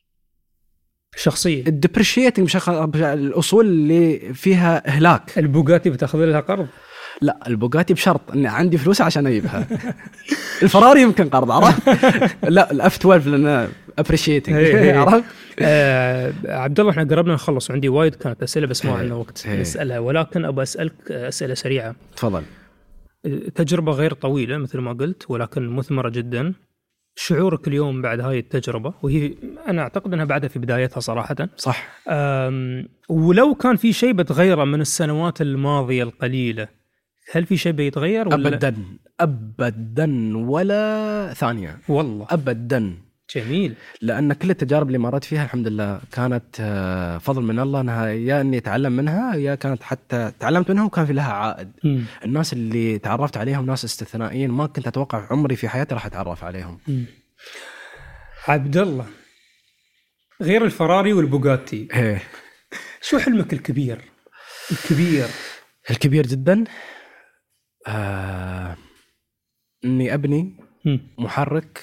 شخصية الديبريشيتنج، مش الأصول اللي فيها إهلاك. البوغاتي بتاخذ لها قرض؟ لا البوغاتي بشرط أني عندي فلوس عشان أجيبها. الفراري يمكن قرض، عرفت؟ لا الأف اثنا عشر لأنه appreciating. عرفت؟ آه عبد الله، احنا قربنا نخلص، عندي وايد كانت أسئلة بس ما عندنا وقت نسألها، ولكن أبغى أسألك أسئلة سريعة. تفضل. تجربة غير طويلة مثل ما قلت ولكن مثمرة جدا. شعورك اليوم بعد هاي التجربة، وهي أنا أعتقد أنها بعدها في بدايتها صراحة. صح. ولو كان في شيء بتغيره من السنوات الماضية القليلة، هل في شيء بيتغير ولا؟ أبدا أبدا ولا ثانية. والله أبدا. جميل. لأن كل التجارب اللي مرت فيها الحمد لله كانت فضل من الله، أنها يا أني أتعلم منها يا كانت حتى تعلمت منها وكان في لها عائد. م. الناس اللي تعرفت عليهم ناس استثنائيين ما كنت أتوقع عمري في حياتي راح أتعرف عليهم. م. عبد الله، غير الفراري والبوغاتي إيه. شو حلمك الكبير؟ الكبير الكبير جدا آه... أني أبني م. محرك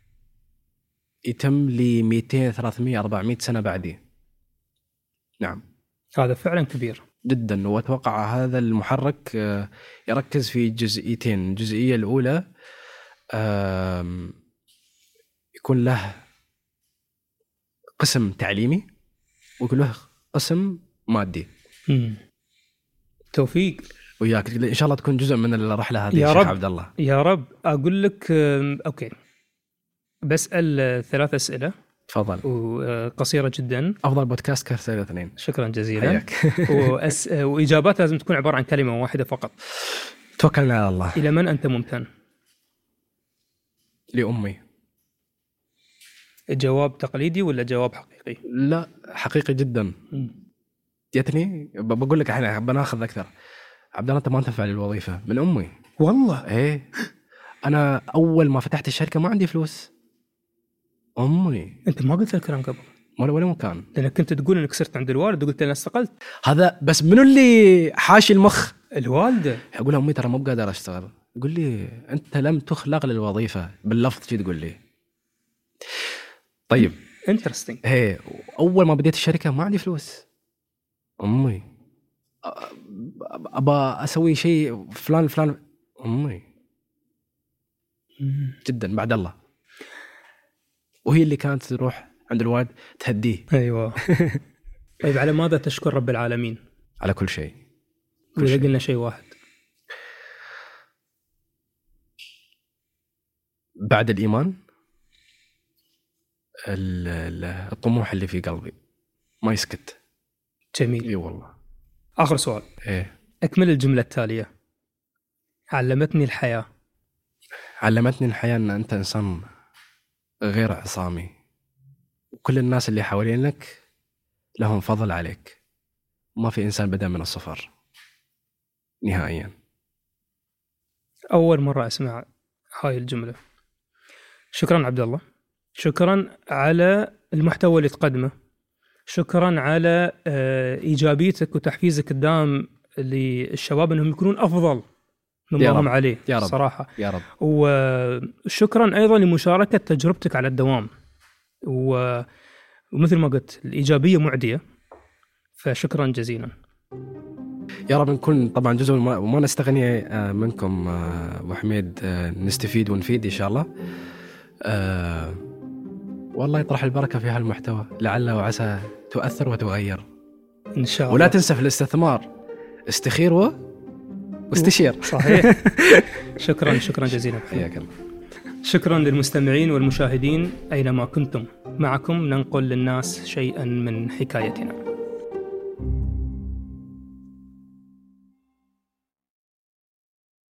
يتم لي مئتين ثلاثمئة أربعمئة سنة بعدي. نعم هذا فعلا كبير جدا. وأتوقع هذا المحرك يركز في جزئيتين. الجزئية الأولى يكون له قسم تعليمي ويكون له قسم مادي. مم. توفيق وياك إن شاء الله تكون جزء من الرحلة هذه يا شيخ رب. عبد الله يا رب. أقول لك أوكي، بسأل ثلاث أسئلة. تفضل. وقصيرة جدا. أفضل بودكاست كرسي الاثنين. شكرا جزيلا. حياك. وأس... وإجابات لازم تكون عبارة عن كلمة واحدة فقط. توكلنا على الله. إلى من أنت ممتن؟ لأمي. جواب تقليدي ولا جواب حقيقي؟ لا حقيقي جدا. جتني بقول لك احنا بناخذ أكثر. عبد الله أنت ما تنفع للوظيفة من أمي. والله إيه. أنا أول ما فتحت الشركة ما عندي فلوس. أمي. أنت ما قلت الكلام قبل ولا ولا مكان. لأنك كنت تقول إنك صرت عند الوالد وقلت أنا استقلت. هذا بس منو اللي حاشي المخ؟ الوالدة. أقول أمي ترى مو بقادر أشتغل. يقول لي أنت لم تخلق للوظيفة باللفظ شي تقول لي. طيب. interesting. هي أول ما بديت الشركة ما عندي فلوس. أمي. أبى أسوي شيء فلان فلان. أمي. جدا بعد الله. وهي اللي كانت تروح عند الوالد تهديه. أيوة. طيب على ماذا تشكر رب العالمين؟ على كل شيء. وإذا قلنا شيء واحد بعد الإيمان، الطموح اللي في قلبي ما يسكت. جميل. اي والله. آخر سؤال. إيه. أكمل الجملة التالية. علمتني الحياة. علمتني الحياة أن أنت إنسان غير عصامي، وكل الناس اللي حوالينك لهم فضل عليك. ما في إنسان بدأ من الصفر نهائيا. أول مرة أسمع هاي الجملة. شكرا عبد الله، شكرا على المحتوى اللي تقدمه، شكرا على إيجابيتك وتحفيزك الدائم للشباب أنهم يكونون أفضل مما هم عليه يا رب. صراحة يا رب. وشكرا أيضا لمشاركة تجربتك على الدوام، ومثل ما قلت الإيجابية معدية، فشكرا جزيلا. يا رب نكون طبعا جزء وما نستغني منكم أبو حميد، نستفيد ونفيد إن شاء الله. أه والله يطرح البركة في هالمحتوى، لعل وعسى تؤثر وتغير إن شاء الله. ولا تنسى في الاستثمار استخير و... واستشير. صحيح. شكرا شكرا جزيلا. حياك الله. شكرا للمستمعين والمشاهدين أينما كنتم، معكم ننقل للناس شيئا من حكايتنا.